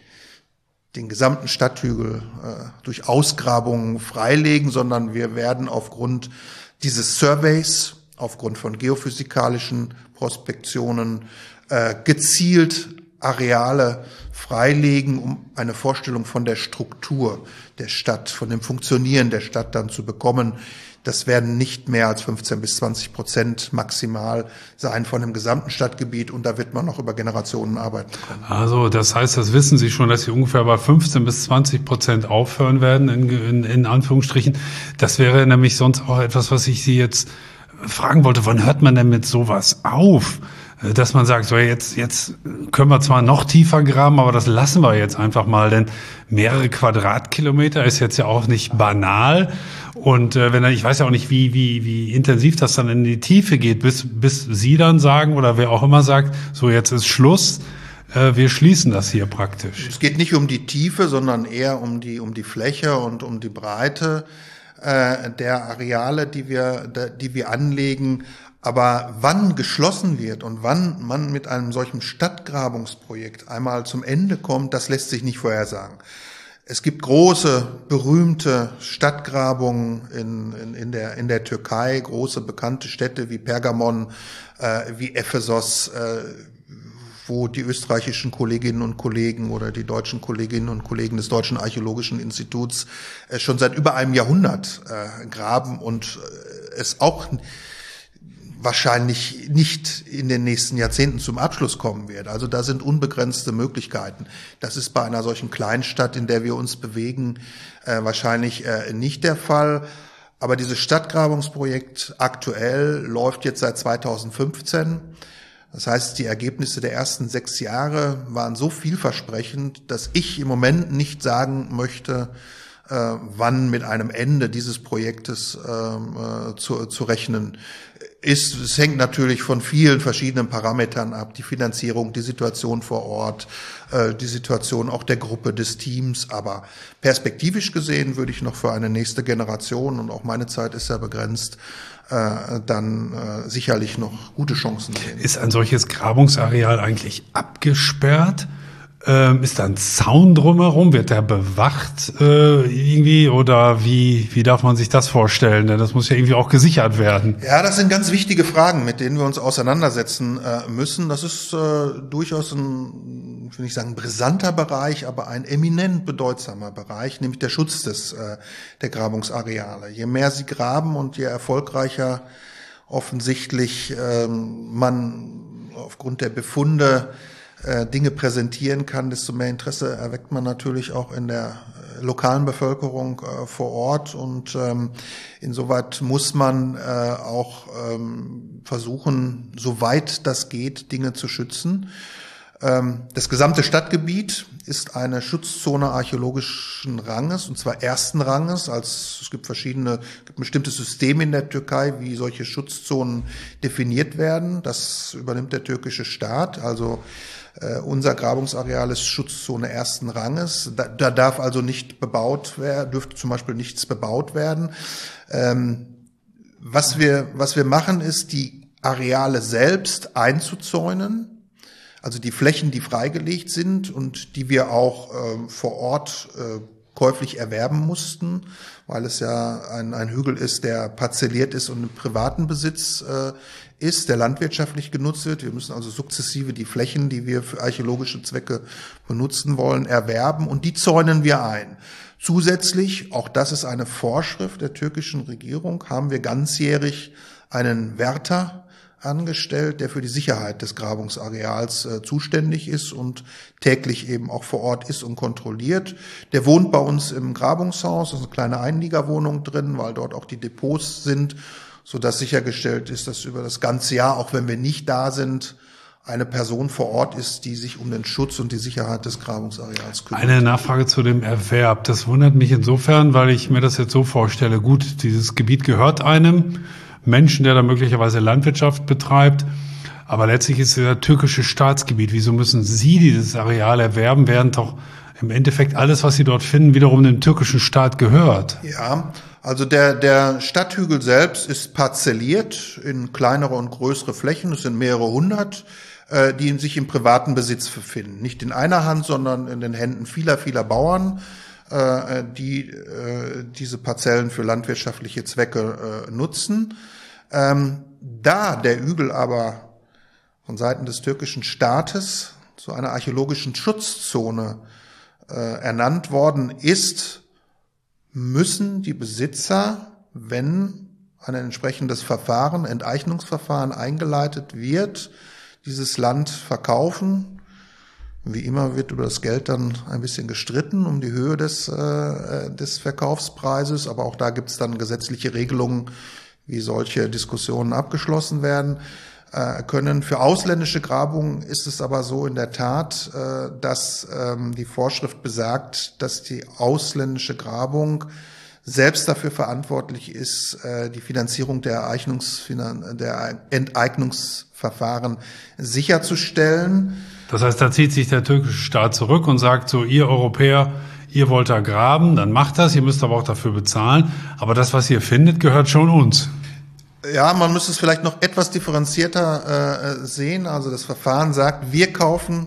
den gesamten Stadthügel äh, durch Ausgrabungen freilegen, sondern wir werden aufgrund dieses Surveys, aufgrund von geophysikalischen Prospektionen äh, gezielt Areale freilegen, um eine Vorstellung von der Struktur der Stadt, von dem Funktionieren der Stadt dann zu bekommen. Das werden nicht mehr als fünfzehn bis zwanzig Prozent maximal sein von dem gesamten Stadtgebiet, und da wird man noch über Generationen arbeiten können. Also das heißt, das wissen Sie schon, dass Sie ungefähr bei fünfzehn bis zwanzig Prozent aufhören werden, in, in, in Anführungsstrichen. Das wäre nämlich sonst auch etwas, was ich Sie jetzt fragen wollte. Wann hört man denn mit sowas auf? Dass man sagt, so jetzt, jetzt können wir zwar noch tiefer graben, aber das lassen wir jetzt einfach mal, denn mehrere Quadratkilometer ist jetzt ja auch nicht banal. Und äh, wenn er, ich weiß ja auch nicht, wie, wie, wie intensiv das dann in die Tiefe geht, bis, bis Sie dann sagen oder wer auch immer sagt, so jetzt ist Schluss, äh, wir schließen das hier praktisch. Es geht nicht um die Tiefe, sondern eher um die, um die Fläche und um die Breite äh, der Areale, die wir, die wir anlegen. Aber wann geschlossen wird und wann man mit einem solchen Stadtgrabungsprojekt einmal zum Ende kommt, das lässt sich nicht vorhersagen. Es gibt große, berühmte Stadtgrabungen in, in, in, der, in der Türkei, große, bekannte Städte wie Pergamon, äh, wie Ephesos, äh, wo die österreichischen Kolleginnen und Kollegen oder die deutschen Kolleginnen und Kollegen des Deutschen Archäologischen Instituts äh, schon seit über einem Jahrhundert äh, graben und äh, es auch wahrscheinlich nicht in den nächsten Jahrzehnten zum Abschluss kommen wird. Also da sind unbegrenzte Möglichkeiten. Das ist bei einer solchen Kleinstadt, in der wir uns bewegen, äh, wahrscheinlich äh, nicht der Fall. Aber dieses Stadtgrabungsprojekt aktuell läuft jetzt seit zweitausendfünfzehn. Das heißt, die Ergebnisse der ersten sechs Jahre waren so vielversprechend, dass ich im Moment nicht sagen möchte, äh, wann mit einem Ende dieses Projektes äh, zu, zu rechnen ist. Es hängt natürlich von vielen verschiedenen Parametern ab, die Finanzierung, die Situation vor Ort, äh, die Situation auch der Gruppe, des Teams, aber perspektivisch gesehen würde ich noch für eine nächste Generation, und auch meine Zeit ist ja begrenzt, äh, dann äh, sicherlich noch gute Chancen sehen. Ist ein solches Grabungsareal eigentlich abgesperrt? Ähm, ist da ein Zaun drumherum? Wird der bewacht äh, irgendwie? Oder wie wie darf man sich das vorstellen? Denn das muss ja irgendwie auch gesichert werden. Ja, das sind ganz wichtige Fragen, mit denen wir uns auseinandersetzen äh, müssen. Das ist äh, durchaus ein, ich will nicht sagen brisanter Bereich, aber ein eminent bedeutsamer Bereich, nämlich der Schutz des äh, der Grabungsareale. Je mehr sie graben und je erfolgreicher offensichtlich äh, man aufgrund der Befunde Dinge präsentieren kann, desto mehr Interesse erweckt man natürlich auch in der lokalen Bevölkerung äh, vor Ort, und ähm, insoweit muss man äh, auch ähm, versuchen, soweit das geht, Dinge zu schützen. Das gesamte Stadtgebiet ist eine Schutzzone archäologischen Ranges, und zwar ersten Ranges. Als es gibt verschiedene, gibt bestimmte Systeme in der Türkei, wie solche Schutzzonen definiert werden. Das übernimmt der türkische Staat. Also äh, unser Grabungsareal ist Schutzzone ersten Ranges. Da, da darf also nicht bebaut werden, dürfte zum Beispiel nichts bebaut werden. Ähm, was wir, was wir machen, ist, die Areale selbst einzuzäunen. Also die Flächen, die freigelegt sind und die wir auch äh, vor Ort äh, käuflich erwerben mussten, weil es ja ein, ein Hügel ist, der parzelliert ist und im privaten Besitz äh, ist, der landwirtschaftlich genutzt wird. Wir müssen also sukzessive die Flächen, die wir für archäologische Zwecke benutzen wollen, erwerben, und die zäunen wir ein. Zusätzlich, auch das ist eine Vorschrift der türkischen Regierung, haben wir ganzjährig einen Wärter angestellt, der für die Sicherheit des Grabungsareals äh, zuständig ist und täglich eben auch vor Ort ist und kontrolliert. Der wohnt bei uns im Grabungshaus, da ist eine kleine Einliegerwohnung drin, weil dort auch die Depots sind, sodass sichergestellt ist, dass über das ganze Jahr, auch wenn wir nicht da sind, eine Person vor Ort ist, die sich um den Schutz und die Sicherheit des Grabungsareals kümmert. Eine Nachfrage zu dem Erwerb. Das wundert mich insofern, weil ich mir das jetzt so vorstelle. Gut, dieses Gebiet gehört einem Menschen, der da möglicherweise Landwirtschaft betreibt. Aber letztlich ist es ja türkische Staatsgebiet. Wieso müssen Sie dieses Areal erwerben, während doch im Endeffekt alles, was Sie dort finden, wiederum dem türkischen Staat gehört? Ja, also der, der Stadthügel selbst ist parzelliert in kleinere und größere Flächen. Es sind mehrere hundert, äh, die sich im privaten Besitz befinden. Nicht in einer Hand, sondern in den Händen vieler, vieler Bauern, die äh, diese Parzellen für landwirtschaftliche Zwecke äh, nutzen. Ähm, da der Hügel aber von Seiten des türkischen Staates zu einer archäologischen Schutzzone äh, ernannt worden ist, müssen die Besitzer, wenn ein entsprechendes Verfahren, Enteignungsverfahren eingeleitet wird, dieses Land verkaufen. Wie immer wird über das Geld dann ein bisschen gestritten, um die Höhe des, äh, des Verkaufspreises. Aber auch da gibt es dann gesetzliche Regelungen, wie solche Diskussionen abgeschlossen werden äh, können. Für ausländische Grabungen ist es aber so in der Tat, äh, dass ähm, die Vorschrift besagt, dass die ausländische Grabung selbst dafür verantwortlich ist, äh, die Finanzierung der, Ereignungsfinan- der Enteignungsverfahren sicherzustellen. Das heißt, da zieht sich der türkische Staat zurück und sagt so, ihr Europäer, ihr wollt da graben, dann macht das, ihr müsst aber auch dafür bezahlen. Aber das, was ihr findet, gehört schon uns. Ja, man müsste es vielleicht noch etwas differenzierter äh, sehen. Also das Verfahren sagt, wir kaufen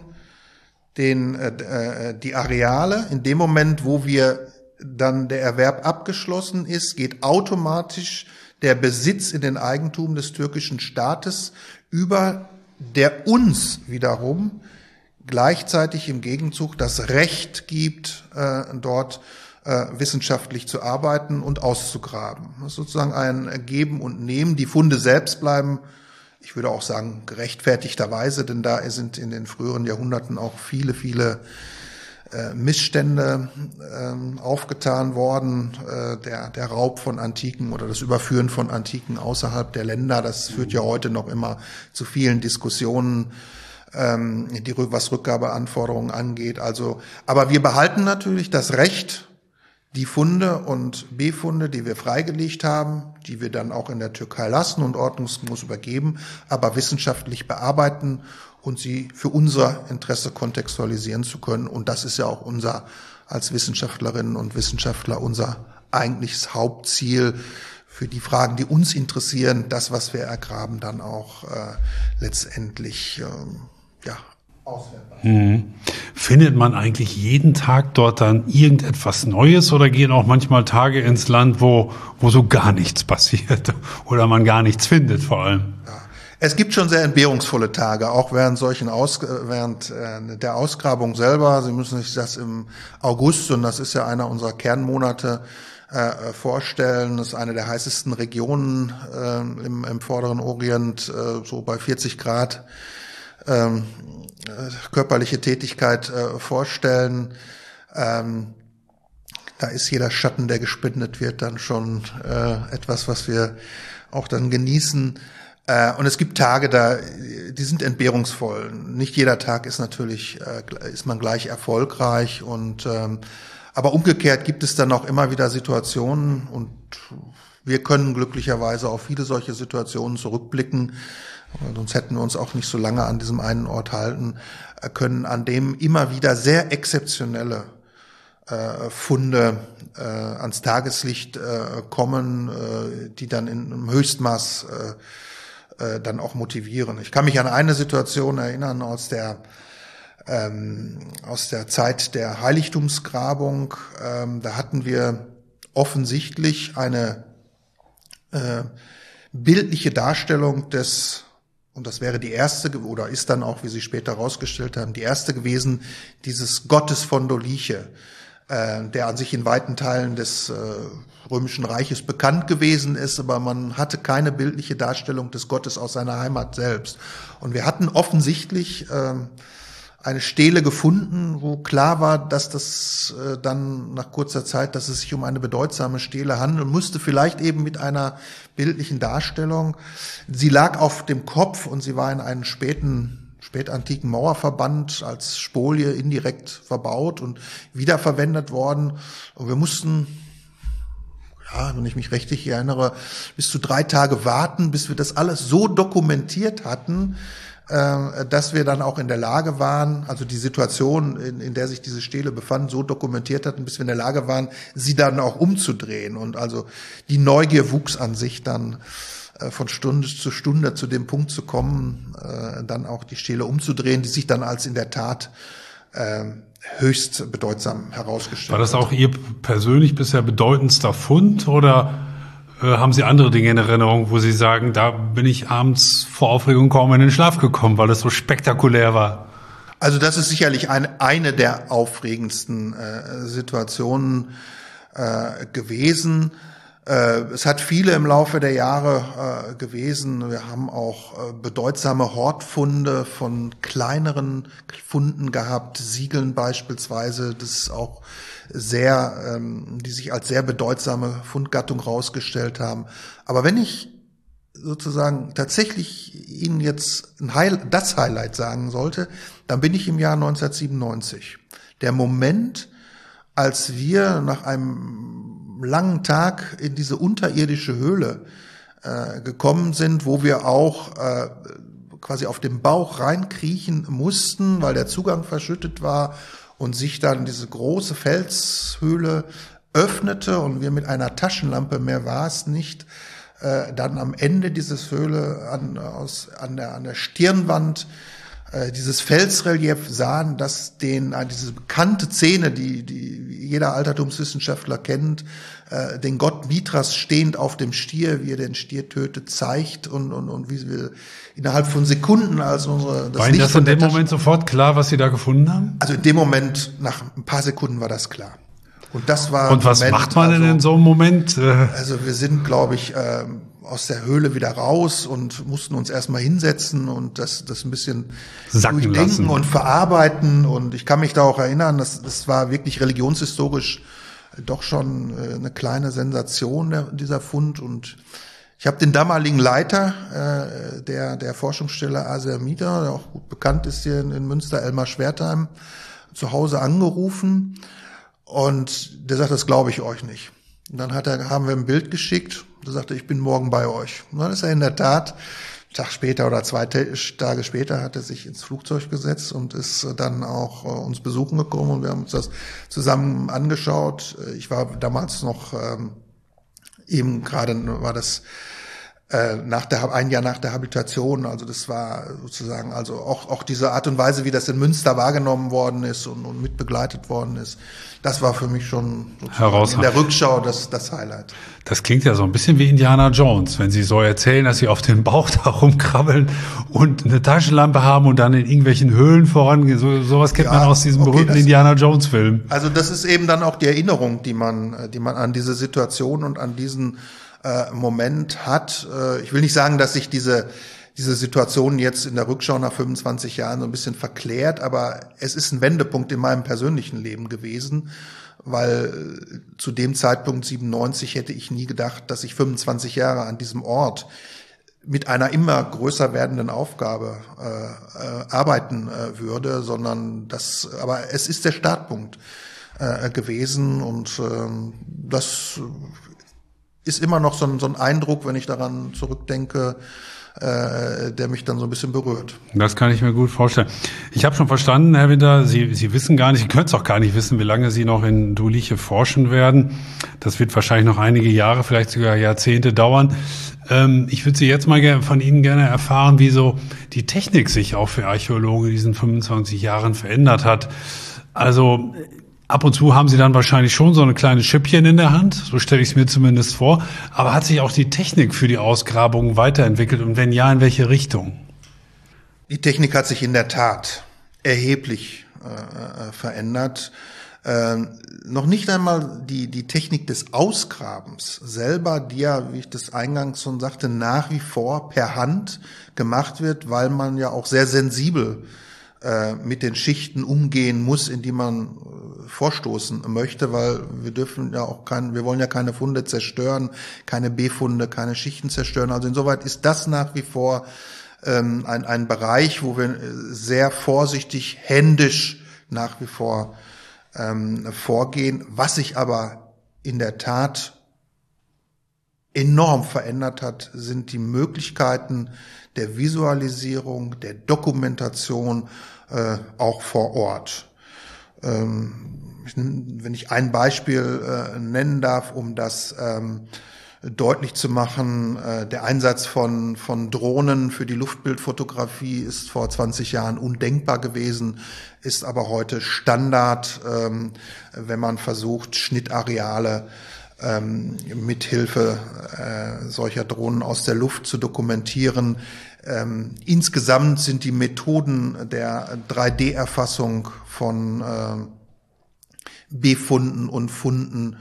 den, äh, die Areale. In dem Moment, wo wir dann der Erwerb abgeschlossen ist, geht automatisch der Besitz in den Eigentum des türkischen Staates über, der uns wiederum gleichzeitig im Gegenzug das Recht gibt, äh, dort äh, wissenschaftlich zu arbeiten und auszugraben. Das ist sozusagen ein Geben und Nehmen. Die Funde selbst bleiben, ich würde auch sagen, gerechtfertigterweise, denn da sind in den früheren Jahrhunderten auch viele, viele äh, Missstände äh, aufgetan worden. Äh, der, der Raub von Antiken oder das Überführen von Antiken außerhalb der Länder, das führt ja heute noch immer zu vielen Diskussionen, ähm, die, was Rückgabeanforderungen angeht. Also, aber wir behalten natürlich das Recht, die Funde und Befunde, die wir freigelegt haben, die wir dann auch in der Türkei lassen und ordnungsgemäß übergeben, aber wissenschaftlich bearbeiten und sie für unser Interesse kontextualisieren zu können. Und das ist ja auch unser, als Wissenschaftlerinnen und Wissenschaftler, unser eigentliches Hauptziel für die Fragen, die uns interessieren, das, was wir ergraben, dann auch äh, letztendlich ähm, ja, auswertbar. Hm. Findet man eigentlich jeden Tag dort dann irgendetwas Neues oder gehen auch manchmal Tage ins Land, wo, wo so gar nichts passiert oder man gar nichts findet vor allem? Ja. Es gibt schon sehr entbehrungsvolle Tage, auch während solchen Aus, während äh, der Ausgrabung selber. Sie müssen sich das im August, und das ist ja einer unserer Kernmonate, äh, vorstellen. Das ist eine der heißesten Regionen äh, im, im Vorderen Orient, äh, so bei vierzig Grad. Ähm, körperliche Tätigkeit äh, vorstellen. Ähm, da ist jeder Schatten, der gespendet wird, dann schon äh, etwas, was wir auch dann genießen. Äh, und es gibt Tage, da, die sind entbehrungsvoll. Nicht jeder Tag ist natürlich, äh, ist man gleich erfolgreich und, ähm, aber umgekehrt gibt es dann auch immer wieder Situationen und wir können glücklicherweise auf viele solche Situationen zurückblicken, sonst hätten wir uns auch nicht so lange an diesem einen Ort halten können, an dem immer wieder sehr exzeptionelle äh, Funde äh, ans Tageslicht äh, kommen, äh, die dann in einem Höchstmaß äh, äh, dann auch motivieren. Ich kann mich an eine Situation erinnern aus der ähm, aus der Zeit der Heiligtumsgrabung. Ähm, da hatten wir offensichtlich eine äh, bildliche Darstellung des, und das wäre die erste, oder ist dann auch, wie Sie später herausgestellt haben, die erste gewesen, dieses Gottes von Doliche, äh, der an sich in weiten Teilen des äh, Römischen Reiches bekannt gewesen ist, aber man hatte keine bildliche Darstellung des Gottes aus seiner Heimat selbst. Und wir hatten offensichtlich äh, eine Stele gefunden, wo klar war, dass das äh, dann nach kurzer Zeit, dass es sich um eine bedeutsame Stele handelt, musste vielleicht eben mit einer bildlichen Darstellung. Sie lag auf dem Kopf und sie war in einen späten, spätantiken Mauerverband als Spolie indirekt verbaut und wiederverwendet worden. Und wir mussten, ja, wenn ich mich richtig erinnere, bis zu drei Tage warten, bis wir das alles so dokumentiert hatten, dass wir dann auch in der Lage waren, also die Situation, in, in der sich diese Stele befand, so dokumentiert hatten, bis wir in der Lage waren, sie dann auch umzudrehen. Und also die Neugier wuchs an sich dann äh, von Stunde zu Stunde zu dem Punkt zu kommen, äh, dann auch die Stele umzudrehen, die sich dann als in der Tat äh, höchst bedeutsam herausgestellt hat. War das auch Ihr persönlich bisher bedeutendster Fund oder haben Sie andere Dinge in Erinnerung, wo Sie sagen, da bin ich abends vor Aufregung kaum in den Schlaf gekommen, weil es so spektakulär war? Also das ist sicherlich eine, eine der aufregendsten äh, Situationen äh, gewesen. Äh, es hat viele im Laufe der Jahre äh, gewesen. Wir haben auch äh, bedeutsame Hortfunde von kleineren Funden gehabt, Siegeln beispielsweise, das ist auch sehr, ähm, die sich als sehr bedeutsame Fundgattung rausgestellt haben. Aber wenn ich sozusagen tatsächlich Ihnen jetzt ein Highlight, das Highlight sagen sollte, dann bin ich im Jahr neunzehnhundertsiebenundneunzig. Der Moment, als wir nach einem langen Tag in diese unterirdische Höhle äh, gekommen sind, wo wir auch äh, quasi auf dem Bauch reinkriechen mussten, weil der Zugang verschüttet war, und sich dann diese große Felshöhle öffnete und wir mit einer Taschenlampe, mehr war es nicht, äh, dann am Ende dieses Höhle an, aus, an, der, an der Stirnwand äh, dieses Felsrelief sahen, das den, äh, diese bekannte Szene, die, die jeder Altertumswissenschaftler kennt, äh, den Gott Mithras stehend auf dem Stier, wie er den Stier tötet, zeigt und, und, und wie wir innerhalb von Sekunden, als unsere das War Ihnen Licht das in dem Taschen- Moment sofort klar, was Sie da gefunden haben? Also in dem Moment, nach ein paar Sekunden war das klar. Und das war Und was Moment, macht man denn also, in so einem Moment? Also wir sind, glaube ich, äh, aus der Höhle wieder raus und mussten uns erstmal hinsetzen und das, das ein bisschen Sacken durchdenken lassen. und verarbeiten. Und ich kann mich da auch erinnern, das, das war wirklich religionshistorisch doch schon äh, eine kleine Sensation, der, dieser Fund. Und ich habe den damaligen Leiter äh, der der Forschungsstelle Asermida, der auch gut bekannt ist hier in, in Münster, Elmar Schwertheim, zu Hause angerufen und der sagt, das glaube ich euch nicht. Und dann hat er, haben wir ein Bild geschickt, der sagte, ich bin morgen bei euch. Und dann ist er in der Tat, einen Tag später oder zwei Tage später, hat er sich ins Flugzeug gesetzt und ist dann auch äh, uns besuchen gekommen und wir haben uns das zusammen angeschaut. Ich war damals noch ähm, eben gerade, war das nach der, ein Jahr nach der Habilitation, also das war sozusagen, also auch, auch diese Art und Weise, wie das in Münster wahrgenommen worden ist und, und mitbegleitet worden ist, das war für mich schon sozusagen in der Rückschau das, das Highlight. Das klingt ja so ein bisschen wie Indiana Jones, wenn Sie so erzählen, dass Sie auf dem Bauch da rumkrabbeln und eine Taschenlampe haben und dann in irgendwelchen Höhlen vorangehen. So, sowas kennt ja, man aus diesem okay, berühmten das, Indiana Jones Film. Also das ist eben dann auch die Erinnerung, die man, die man an diese Situation und an diesen Moment hat. Ich will nicht sagen, dass sich diese diese Situation jetzt in der Rückschau nach fünfundzwanzig Jahren so ein bisschen verklärt, aber es ist ein Wendepunkt in meinem persönlichen Leben gewesen, weil zu dem Zeitpunkt siebenundneunzig hätte ich nie gedacht, dass ich fünfundzwanzig Jahre an diesem Ort mit einer immer größer werdenden Aufgabe äh, äh, arbeiten äh, würde, sondern das, aber es ist der Startpunkt äh, gewesen und äh, das ist immer noch so ein, so ein Eindruck, wenn ich daran zurückdenke, äh, der mich dann so ein bisschen berührt. Das kann ich mir gut vorstellen. Ich habe schon verstanden, Herr Winter, Sie, Sie wissen gar nicht, Sie können es auch gar nicht wissen, wie lange Sie noch in Duliche forschen werden. Das wird wahrscheinlich noch einige Jahre, vielleicht sogar Jahrzehnte dauern. Ähm, ich würde Sie jetzt mal gerne, von Ihnen gerne erfahren, wie so die Technik sich auch für Archäologen in diesen fünfundzwanzig Jahren verändert hat. Also ab und zu haben Sie dann wahrscheinlich schon so eine kleine Schippchen in der Hand, so stelle ich es mir zumindest vor. Aber hat sich auch die Technik für die Ausgrabungen weiterentwickelt und wenn ja, in welche Richtung? Die Technik hat sich in der Tat erheblich äh, verändert. Äh, noch nicht einmal die, die Technik des Ausgrabens selber, die ja, wie ich das eingangs schon sagte, nach wie vor per Hand gemacht wird, weil man ja auch sehr sensibel äh, mit den Schichten umgehen muss, in die man äh, vorstoßen möchte, weil wir dürfen ja auch kein, wir wollen ja keine Funde zerstören, keine B-Funde, keine Schichten zerstören. Also insoweit ist das nach wie vor ähm, ein, ein Bereich, wo wir sehr vorsichtig, händisch nach wie vor ähm, vorgehen, was sich aber in der Tat enorm verändert hat, sind die Möglichkeiten der Visualisierung, der Dokumentation, äh, auch vor Ort. Ähm, ich, wenn ich ein Beispiel äh, nennen darf, um das ähm, deutlich zu machen, äh, der Einsatz von, von Drohnen für die Luftbildfotografie ist vor zwanzig Jahren undenkbar gewesen, ist aber heute Standard, ähm, wenn man versucht, Schnittareale ähm, mithilfe äh, solcher Drohnen aus der Luft zu dokumentieren. Ähm, insgesamt sind die Methoden der drei D Erfassung von äh, Befunden und Funden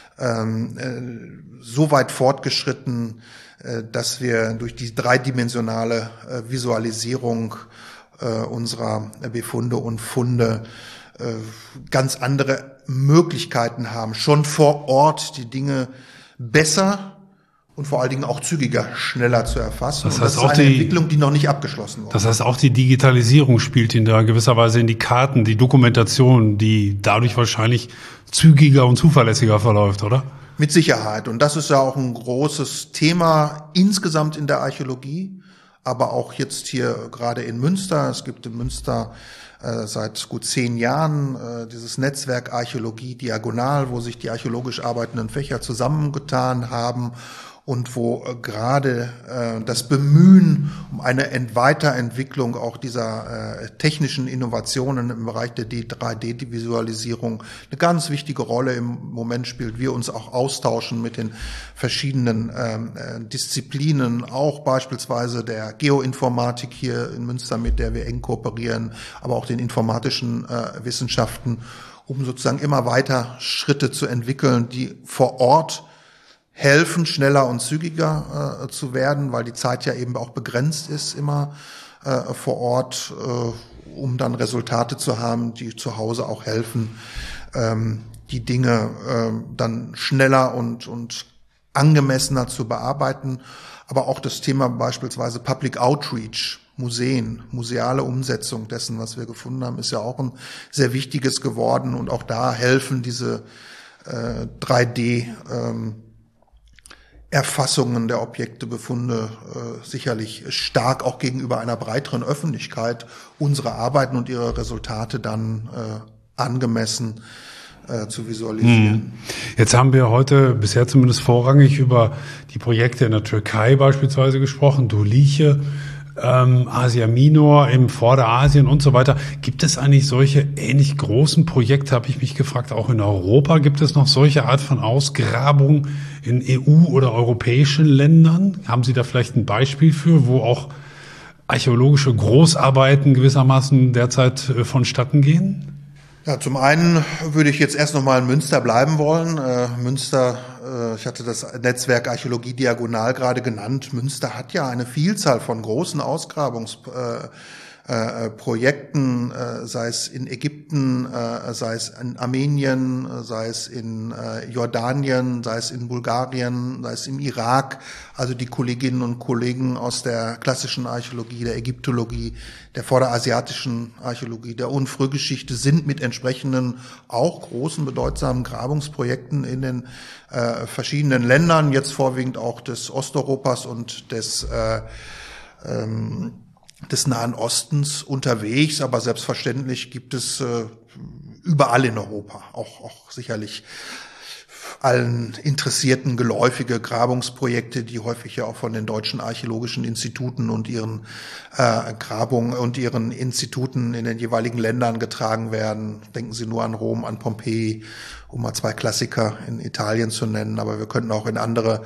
ähm, äh, so weit fortgeschritten, äh, dass wir durch die dreidimensionale äh, Visualisierung äh, unserer Befunde und Funde äh, ganz andere Möglichkeiten haben, schon vor Ort die Dinge besser und vor allen Dingen auch zügiger, schneller zu erfassen. Das heißt, und das ist auch eine die Entwicklung, die noch nicht abgeschlossen wurde. Das heißt, auch die Digitalisierung spielt in da gewisserweise in die Karten, die Dokumentation, die dadurch wahrscheinlich zügiger und zuverlässiger verläuft, oder? Mit Sicherheit. Und das ist ja auch ein großes Thema insgesamt in der Archäologie, aber auch jetzt hier gerade in Münster. Es gibt in Münster äh, seit gut zehn Jahren äh, dieses Netzwerk Archäologie Diagonal, wo sich die archäologisch arbeitenden Fächer zusammengetan haben und wo äh, gerade äh, das Bemühen um eine Ent- Weiterentwicklung auch dieser äh, technischen Innovationen im Bereich der drei D-Visualisierung eine ganz wichtige Rolle im Moment spielt. Wir uns auch austauschen mit den verschiedenen äh, Disziplinen, auch beispielsweise der Geoinformatik hier in Münster, mit der wir eng kooperieren, aber auch den informatischen äh, Wissenschaften, um sozusagen immer weiter Schritte zu entwickeln, die vor Ort helfen, schneller und zügiger äh, zu werden, weil die Zeit ja eben auch begrenzt ist immer äh, vor Ort, äh, um dann Resultate zu haben, die zu Hause auch helfen, ähm, die Dinge äh, dann schneller und, und angemessener zu bearbeiten. Aber auch das Thema beispielsweise Public Outreach, Museen, museale Umsetzung dessen, was wir gefunden haben, ist ja auch ein sehr wichtiges geworden. Und auch da helfen diese äh, drei D ähm, Erfassungen der Objekte, Befunde äh, sicherlich stark auch gegenüber einer breiteren Öffentlichkeit unsere Arbeiten und ihre Resultate dann äh, angemessen äh, zu visualisieren. Jetzt haben wir heute bisher zumindest vorrangig über die Projekte in der Türkei beispielsweise gesprochen, Duliche, ähm, Asia Minor, im Vorderasien und so weiter. Gibt es eigentlich solche ähnlich großen Projekte, habe ich mich gefragt, auch in Europa? Gibt es noch solche Art von Ausgrabung in E U- oder europäischen Ländern? Haben Sie da vielleicht ein Beispiel für, wo auch archäologische Großarbeiten gewissermaßen derzeit äh, vonstatten gehen? Ja, zum einen würde ich jetzt erst noch mal in Münster bleiben wollen. Äh, Münster, äh, ich hatte das Netzwerk Archäologie Diagonal gerade genannt. Münster hat ja eine Vielzahl von großen Ausgrabungsprojekten äh, Projekten, äh, sei es in Ägypten, äh, sei es in Armenien, äh, sei es in äh, Jordanien, sei es in Bulgarien, sei es im Irak. Also die Kolleginnen und Kollegen aus der klassischen Archäologie, der Ägyptologie, der vorderasiatischen Archäologie, der Unfrühgeschichte sind mit entsprechenden auch großen, bedeutsamen Grabungsprojekten in den äh, verschiedenen Ländern, jetzt vorwiegend auch des Osteuropas und des äh, ähm, des Nahen Ostens unterwegs, aber selbstverständlich gibt es äh, überall in Europa, auch, auch sicherlich allen Interessierten geläufige Grabungsprojekte, die häufig ja auch von den deutschen archäologischen Instituten und ihren äh, Grabungen und ihren Instituten in den jeweiligen Ländern getragen werden. Denken Sie nur an Rom, an Pompeji, um mal zwei Klassiker in Italien zu nennen, aber wir könnten auch in andere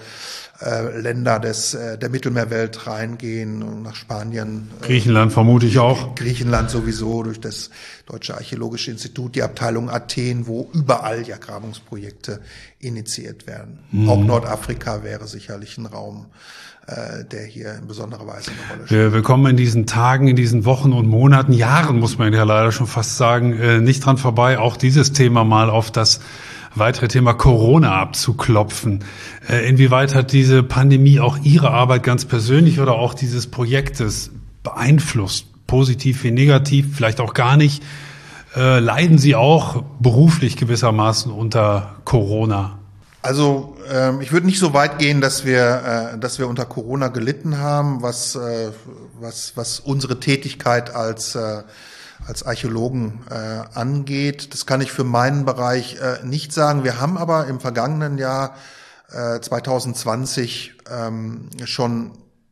äh, Länder des äh, der Mittelmeerwelt reingehen, nach Spanien. Griechenland äh, vermute ich auch. Griechenland sowieso, durch das Deutsche Archäologische Institut, die Abteilung Athen, wo überall ja Grabungsprojekte initiiert werden. Mhm. Auch Nordafrika wäre sicherlich ein Raum, äh, der hier in besonderer Weise eine Rolle spielt. Wir, wir kommen in diesen Tagen, in diesen Wochen und Monaten, Jahren, muss man ja leider schon fast sagen, äh, nicht dran vorbei, auch dieses Thema mal auf das weitere Thema Corona abzuklopfen. Äh, inwieweit hat diese Pandemie auch Ihre Arbeit ganz persönlich oder auch dieses Projektes beeinflusst? Positiv wie negativ, vielleicht auch gar nicht. Äh, leiden Sie auch beruflich gewissermaßen unter Corona? Also ähm, ich würde nicht so weit gehen, dass wir, äh, dass wir unter Corona gelitten haben, was, äh, was, was unsere Tätigkeit als äh, als Archäologen äh, angeht. Das kann ich für meinen Bereich äh, nicht sagen. Wir haben aber im vergangenen Jahr äh, zwanzig zwanzig ähm, schon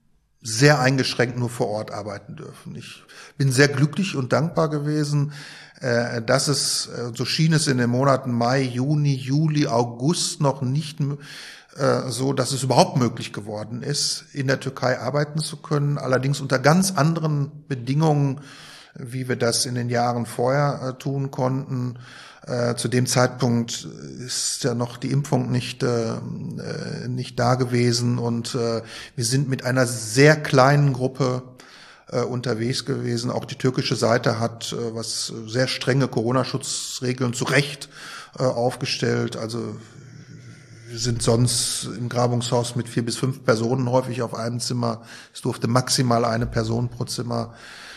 sehr eingeschränkt nur vor Ort arbeiten dürfen. Ich bin sehr glücklich und dankbar gewesen, äh, dass es, äh, so schien es in den Monaten Mai, Juni, Juli, August noch nicht äh, so, dass es überhaupt möglich geworden ist, in der Türkei arbeiten zu können, allerdings unter ganz anderen Bedingungen, wie wir das in den Jahren vorher äh, tun konnten. Äh, zu dem Zeitpunkt ist ja noch die Impfung nicht äh, nicht da gewesen und äh, wir sind mit einer sehr kleinen Gruppe äh, unterwegs gewesen. Auch die türkische Seite hat äh, was sehr strenge Corona-Schutzregeln zu Recht äh, aufgestellt. Also wir sind sonst im Grabungshaus mit vier bis fünf Personen häufig auf einem Zimmer. Es durfte maximal eine Person pro Zimmer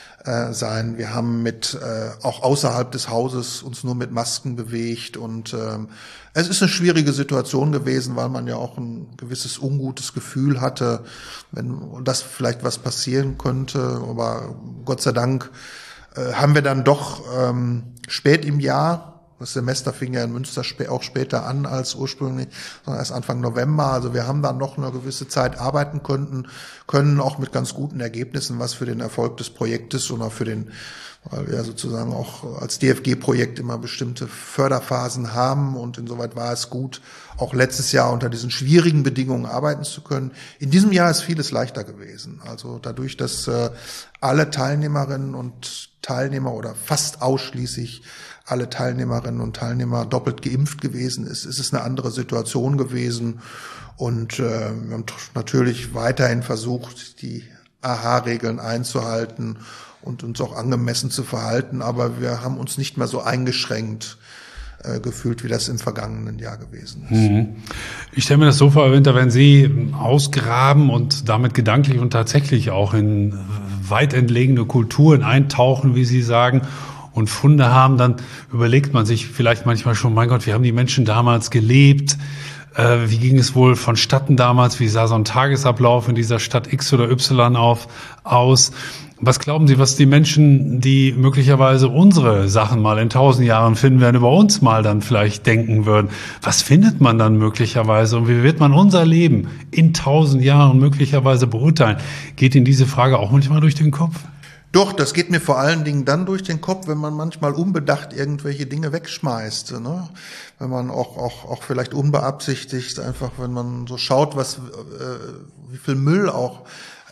sein. Wir haben mit äh, auch außerhalb des Hauses uns nur mit Masken bewegt und ähm, es ist eine schwierige Situation gewesen, weil man ja auch ein gewisses ungutes Gefühl hatte, wenn das vielleicht was passieren könnte. Aber Gott sei Dank äh, haben wir dann doch ähm, spät im Jahr, das Semester fing ja in Münster auch später an als ursprünglich, sondern erst Anfang November. Also wir haben dann noch eine gewisse Zeit arbeiten können, können auch mit ganz guten Ergebnissen, was für den Erfolg des Projektes und auch für den, weil wir sozusagen auch als D F G-Projekt immer bestimmte Förderphasen haben und insoweit war es gut, auch letztes Jahr unter diesen schwierigen Bedingungen arbeiten zu können. In diesem Jahr ist vieles leichter gewesen. Also dadurch, dass äh, alle Teilnehmerinnen und Teilnehmer oder fast ausschließlich alle Teilnehmerinnen und Teilnehmer doppelt geimpft gewesen ist, ist es eine andere Situation gewesen. Und äh, wir haben natürlich weiterhin versucht, die A H-Regeln einzuhalten und uns auch angemessen zu verhalten. Aber wir haben uns nicht mehr so eingeschränkt äh, gefühlt, wie das im vergangenen Jahr gewesen ist. Mhm. Ich stelle mir das so vor, Herr Winter, wenn Sie ausgraben und damit gedanklich und tatsächlich auch in weit entlegene Kulturen eintauchen, wie Sie sagen, und Funde haben, dann überlegt man sich vielleicht manchmal schon, mein Gott, wie haben die Menschen damals gelebt? Äh, wie ging es wohl vonstatten damals? Wie sah so ein Tagesablauf in dieser Stadt X oder Y auf, aus? Was glauben Sie, was die Menschen, die möglicherweise unsere Sachen mal in tausend Jahren finden werden, über uns mal dann vielleicht denken würden? Was findet man dann möglicherweise und wie wird man unser Leben in tausend Jahren möglicherweise beurteilen? Geht Ihnen diese Frage auch manchmal durch den Kopf? Doch, das geht mir vor allen Dingen dann durch den Kopf, wenn man manchmal unbedacht irgendwelche Dinge wegschmeißt, ne? Wenn man auch auch auch vielleicht unbeabsichtigt einfach, wenn man so schaut, was äh, wie viel Müll auch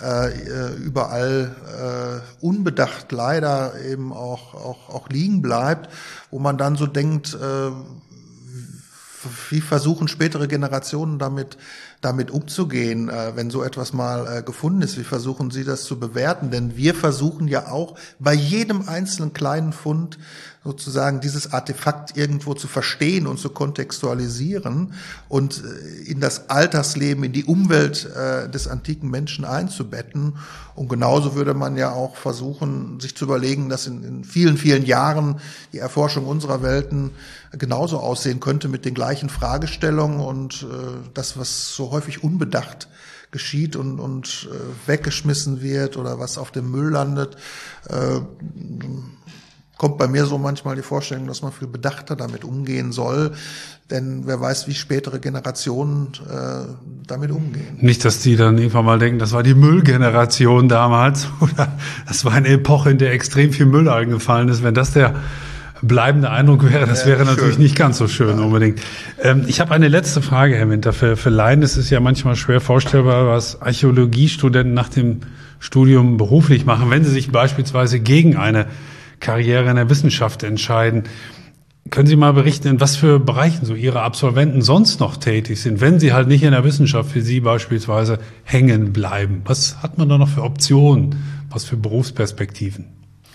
äh, überall äh, unbedacht leider eben auch auch auch liegen bleibt, wo man dann so denkt, äh, wie versuchen spätere Generationen damit damit umzugehen, äh, wenn so etwas mal äh, gefunden ist? Wie versuchen Sie das zu bewerten? Denn wir versuchen ja auch bei jedem einzelnen kleinen Fund sozusagen dieses Artefakt irgendwo zu verstehen und zu kontextualisieren und äh, in das Alltagsleben, in die Umwelt äh, des antiken Menschen einzubetten. Und genauso würde man ja auch versuchen, sich zu überlegen, dass in, in vielen, vielen Jahren die Erforschung unserer Welten genauso aussehen könnte mit den gleichen Fragestellungen und äh, das, was so häufig unbedacht geschieht und, und äh, weggeschmissen wird oder was auf dem Müll landet, äh, kommt bei mir so manchmal die Vorstellung, dass man viel bedachter damit umgehen soll, denn wer weiß, wie spätere Generationen äh, damit umgehen. Nicht, dass die dann irgendwann mal denken, das war die Müllgeneration damals oder das war eine Epoche, in der extrem viel Müll eingefallen ist. Wenn das der bleibende Eindruck wäre, das wäre natürlich schön. Nicht ganz so schön. Nein. Unbedingt. Ähm, ich habe eine letzte Frage, Herr Winter. Für, für Laien ist es ja manchmal schwer vorstellbar, was Archäologiestudenten nach dem Studium beruflich machen, wenn sie sich beispielsweise gegen eine Karriere in der Wissenschaft entscheiden. Können Sie mal berichten, in was für Bereichen so Ihre Absolventen sonst noch tätig sind, wenn sie halt nicht in der Wissenschaft wie Sie beispielsweise hängen bleiben? Was hat man da noch für Optionen? Was für Berufsperspektiven?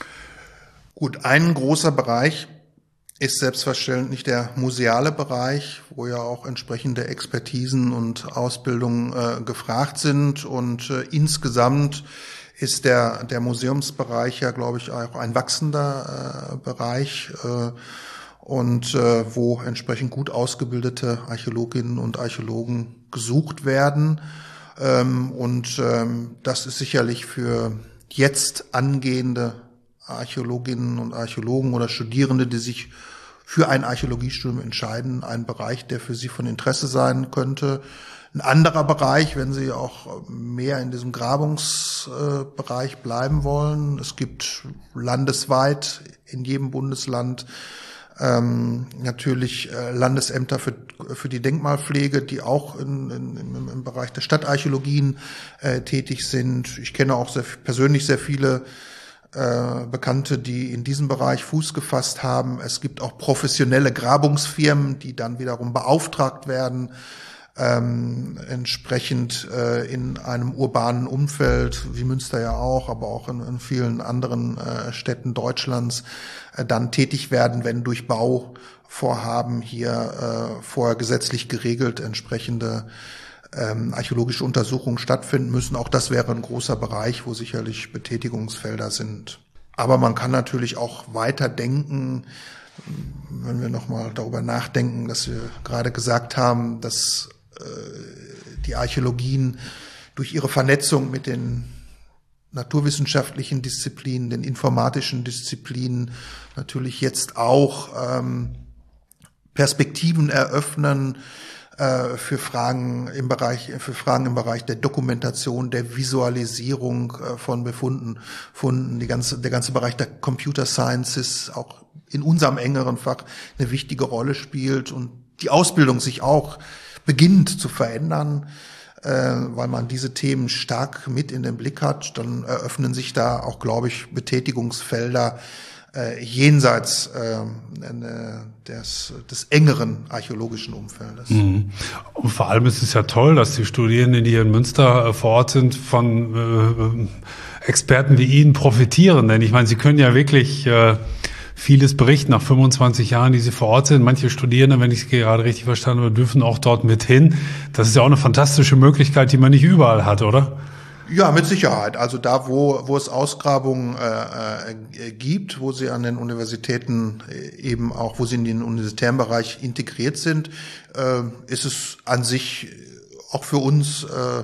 Gut, ein großer Bereich ist selbstverständlich der museale Bereich, wo ja auch entsprechende Expertisen und Ausbildungen äh, gefragt sind. Und äh, insgesamt ist der der Museumsbereich ja, glaube ich, auch ein wachsender äh, Bereich äh, und äh, wo entsprechend gut ausgebildete Archäologinnen und Archäologen gesucht werden. Ähm, und ähm, das ist sicherlich für jetzt angehende Archäologinnen und Archäologen oder Studierende, die sich für ein Archäologiestudium entscheiden, ein Bereich, der für sie von Interesse sein könnte. Ein anderer Bereich, wenn Sie auch mehr in diesem Grabungsbereich bleiben wollen. Es gibt landesweit in jedem Bundesland ähm, natürlich äh, Landesämter für, für die Denkmalpflege, die auch in, in, im, im Bereich der Stadtarchäologien äh, tätig sind. Ich kenne auch sehr, persönlich sehr viele Äh, Bekannte, die in diesem Bereich Fuß gefasst haben. Es gibt auch professionelle Grabungsfirmen, die dann wiederum beauftragt werden, ähm, entsprechend äh, in einem urbanen Umfeld, wie Münster ja auch, aber auch in, in vielen anderen äh, Städten Deutschlands, äh, dann tätig werden, wenn durch Bauvorhaben hier äh, vorher gesetzlich geregelt entsprechende Ähm, archäologische Untersuchungen stattfinden müssen. Auch das wäre ein großer Bereich, wo sicherlich Betätigungsfelder sind. Aber man kann natürlich auch weiter denken, wenn wir nochmal darüber nachdenken, dass wir gerade gesagt haben, dass äh, die Archäologien durch ihre Vernetzung mit den naturwissenschaftlichen Disziplinen, den informatischen Disziplinen natürlich jetzt auch ähm, Perspektiven eröffnen, für Fragen im Bereich, für Fragen im Bereich der Dokumentation, der Visualisierung von Befunden, Funden, die ganze, der ganze Bereich der Computer Sciences auch in unserem engeren Fach eine wichtige Rolle spielt und die Ausbildung sich auch beginnt zu verändern, weil man diese Themen stark mit in den Blick hat. Dann eröffnen sich da auch, glaube ich, Betätigungsfelder Äh, jenseits äh, des, des engeren archäologischen Umfeldes. Mhm. Und vor allem ist es ja toll, dass die Studierenden, die hier in Münster äh, vor Ort sind, von äh, Experten wie Ihnen profitieren. Denn ich meine, Sie können ja wirklich äh, vieles berichten nach fünfundzwanzig Jahren, die Sie vor Ort sind. Manche Studierende, wenn ich es gerade richtig verstanden habe, dürfen auch dort mit hin. Das ist ja auch eine fantastische Möglichkeit, die man nicht überall hat, oder? Ja, mit Sicherheit. Also da, wo, wo es Ausgrabungen äh, äh, gibt, wo sie an den Universitäten eben auch, wo sie in den universitären Bereich integriert sind, äh, ist es an sich auch für uns äh,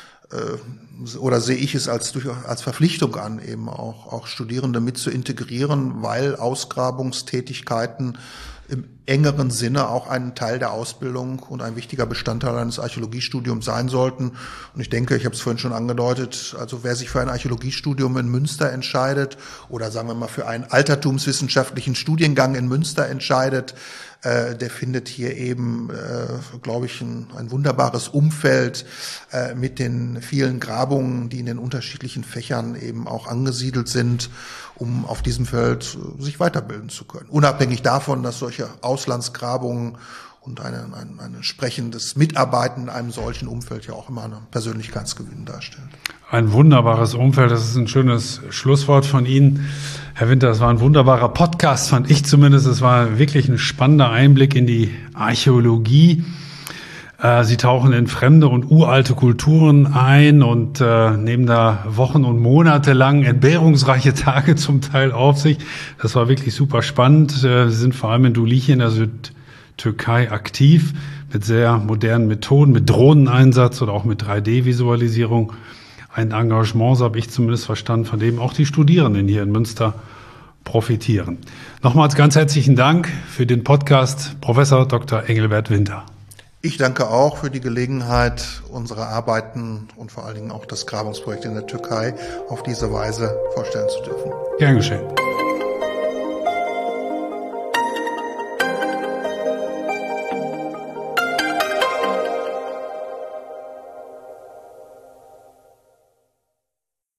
äh, oder sehe ich es als durchaus als Verpflichtung an, eben auch auch Studierende mit zu integrieren, weil Ausgrabungstätigkeiten im engeren Sinne auch ein Teil der Ausbildung und ein wichtiger Bestandteil eines Archäologiestudiums sein sollten. Und ich denke, ich habe es vorhin schon angedeutet, also wer sich für ein Archäologiestudium in Münster entscheidet oder sagen wir mal für einen altertumswissenschaftlichen Studiengang in Münster entscheidet, äh, der findet hier eben, äh, glaube ich, ein, ein wunderbares Umfeld äh, mit den vielen Grabungen, die in den unterschiedlichen Fächern eben auch angesiedelt sind, um auf diesem Feld sich weiterbilden zu können. Unabhängig davon, dass solche Auslandsgrabungen und ein, ein, ein entsprechendes Mitarbeiten in einem solchen Umfeld ja auch immer einen Persönlichkeitsgewinn darstellt. Ein wunderbares Umfeld, das ist ein schönes Schlusswort von Ihnen. Herr Winter, es war ein wunderbarer Podcast, fand ich zumindest. Es war wirklich ein spannender Einblick in die Archäologie. Sie tauchen in fremde und uralte Kulturen ein und äh, nehmen da Wochen und Monate lang entbehrungsreiche Tage zum Teil auf sich. Das war wirklich super spannend. Sie sind vor allem in Dulichi in der Südtürkei aktiv mit sehr modernen Methoden, mit Drohneneinsatz oder auch mit drei D Visualisierung. Ein Engagement, so habe ich zumindest verstanden, von dem auch die Studierenden hier in Münster profitieren. Nochmals ganz herzlichen Dank für den Podcast, Professor Doktor Engelbert Winter. Ich danke auch für die Gelegenheit, unsere Arbeiten und vor allen Dingen auch das Grabungsprojekt in der Türkei auf diese Weise vorstellen zu dürfen. Gern geschehen.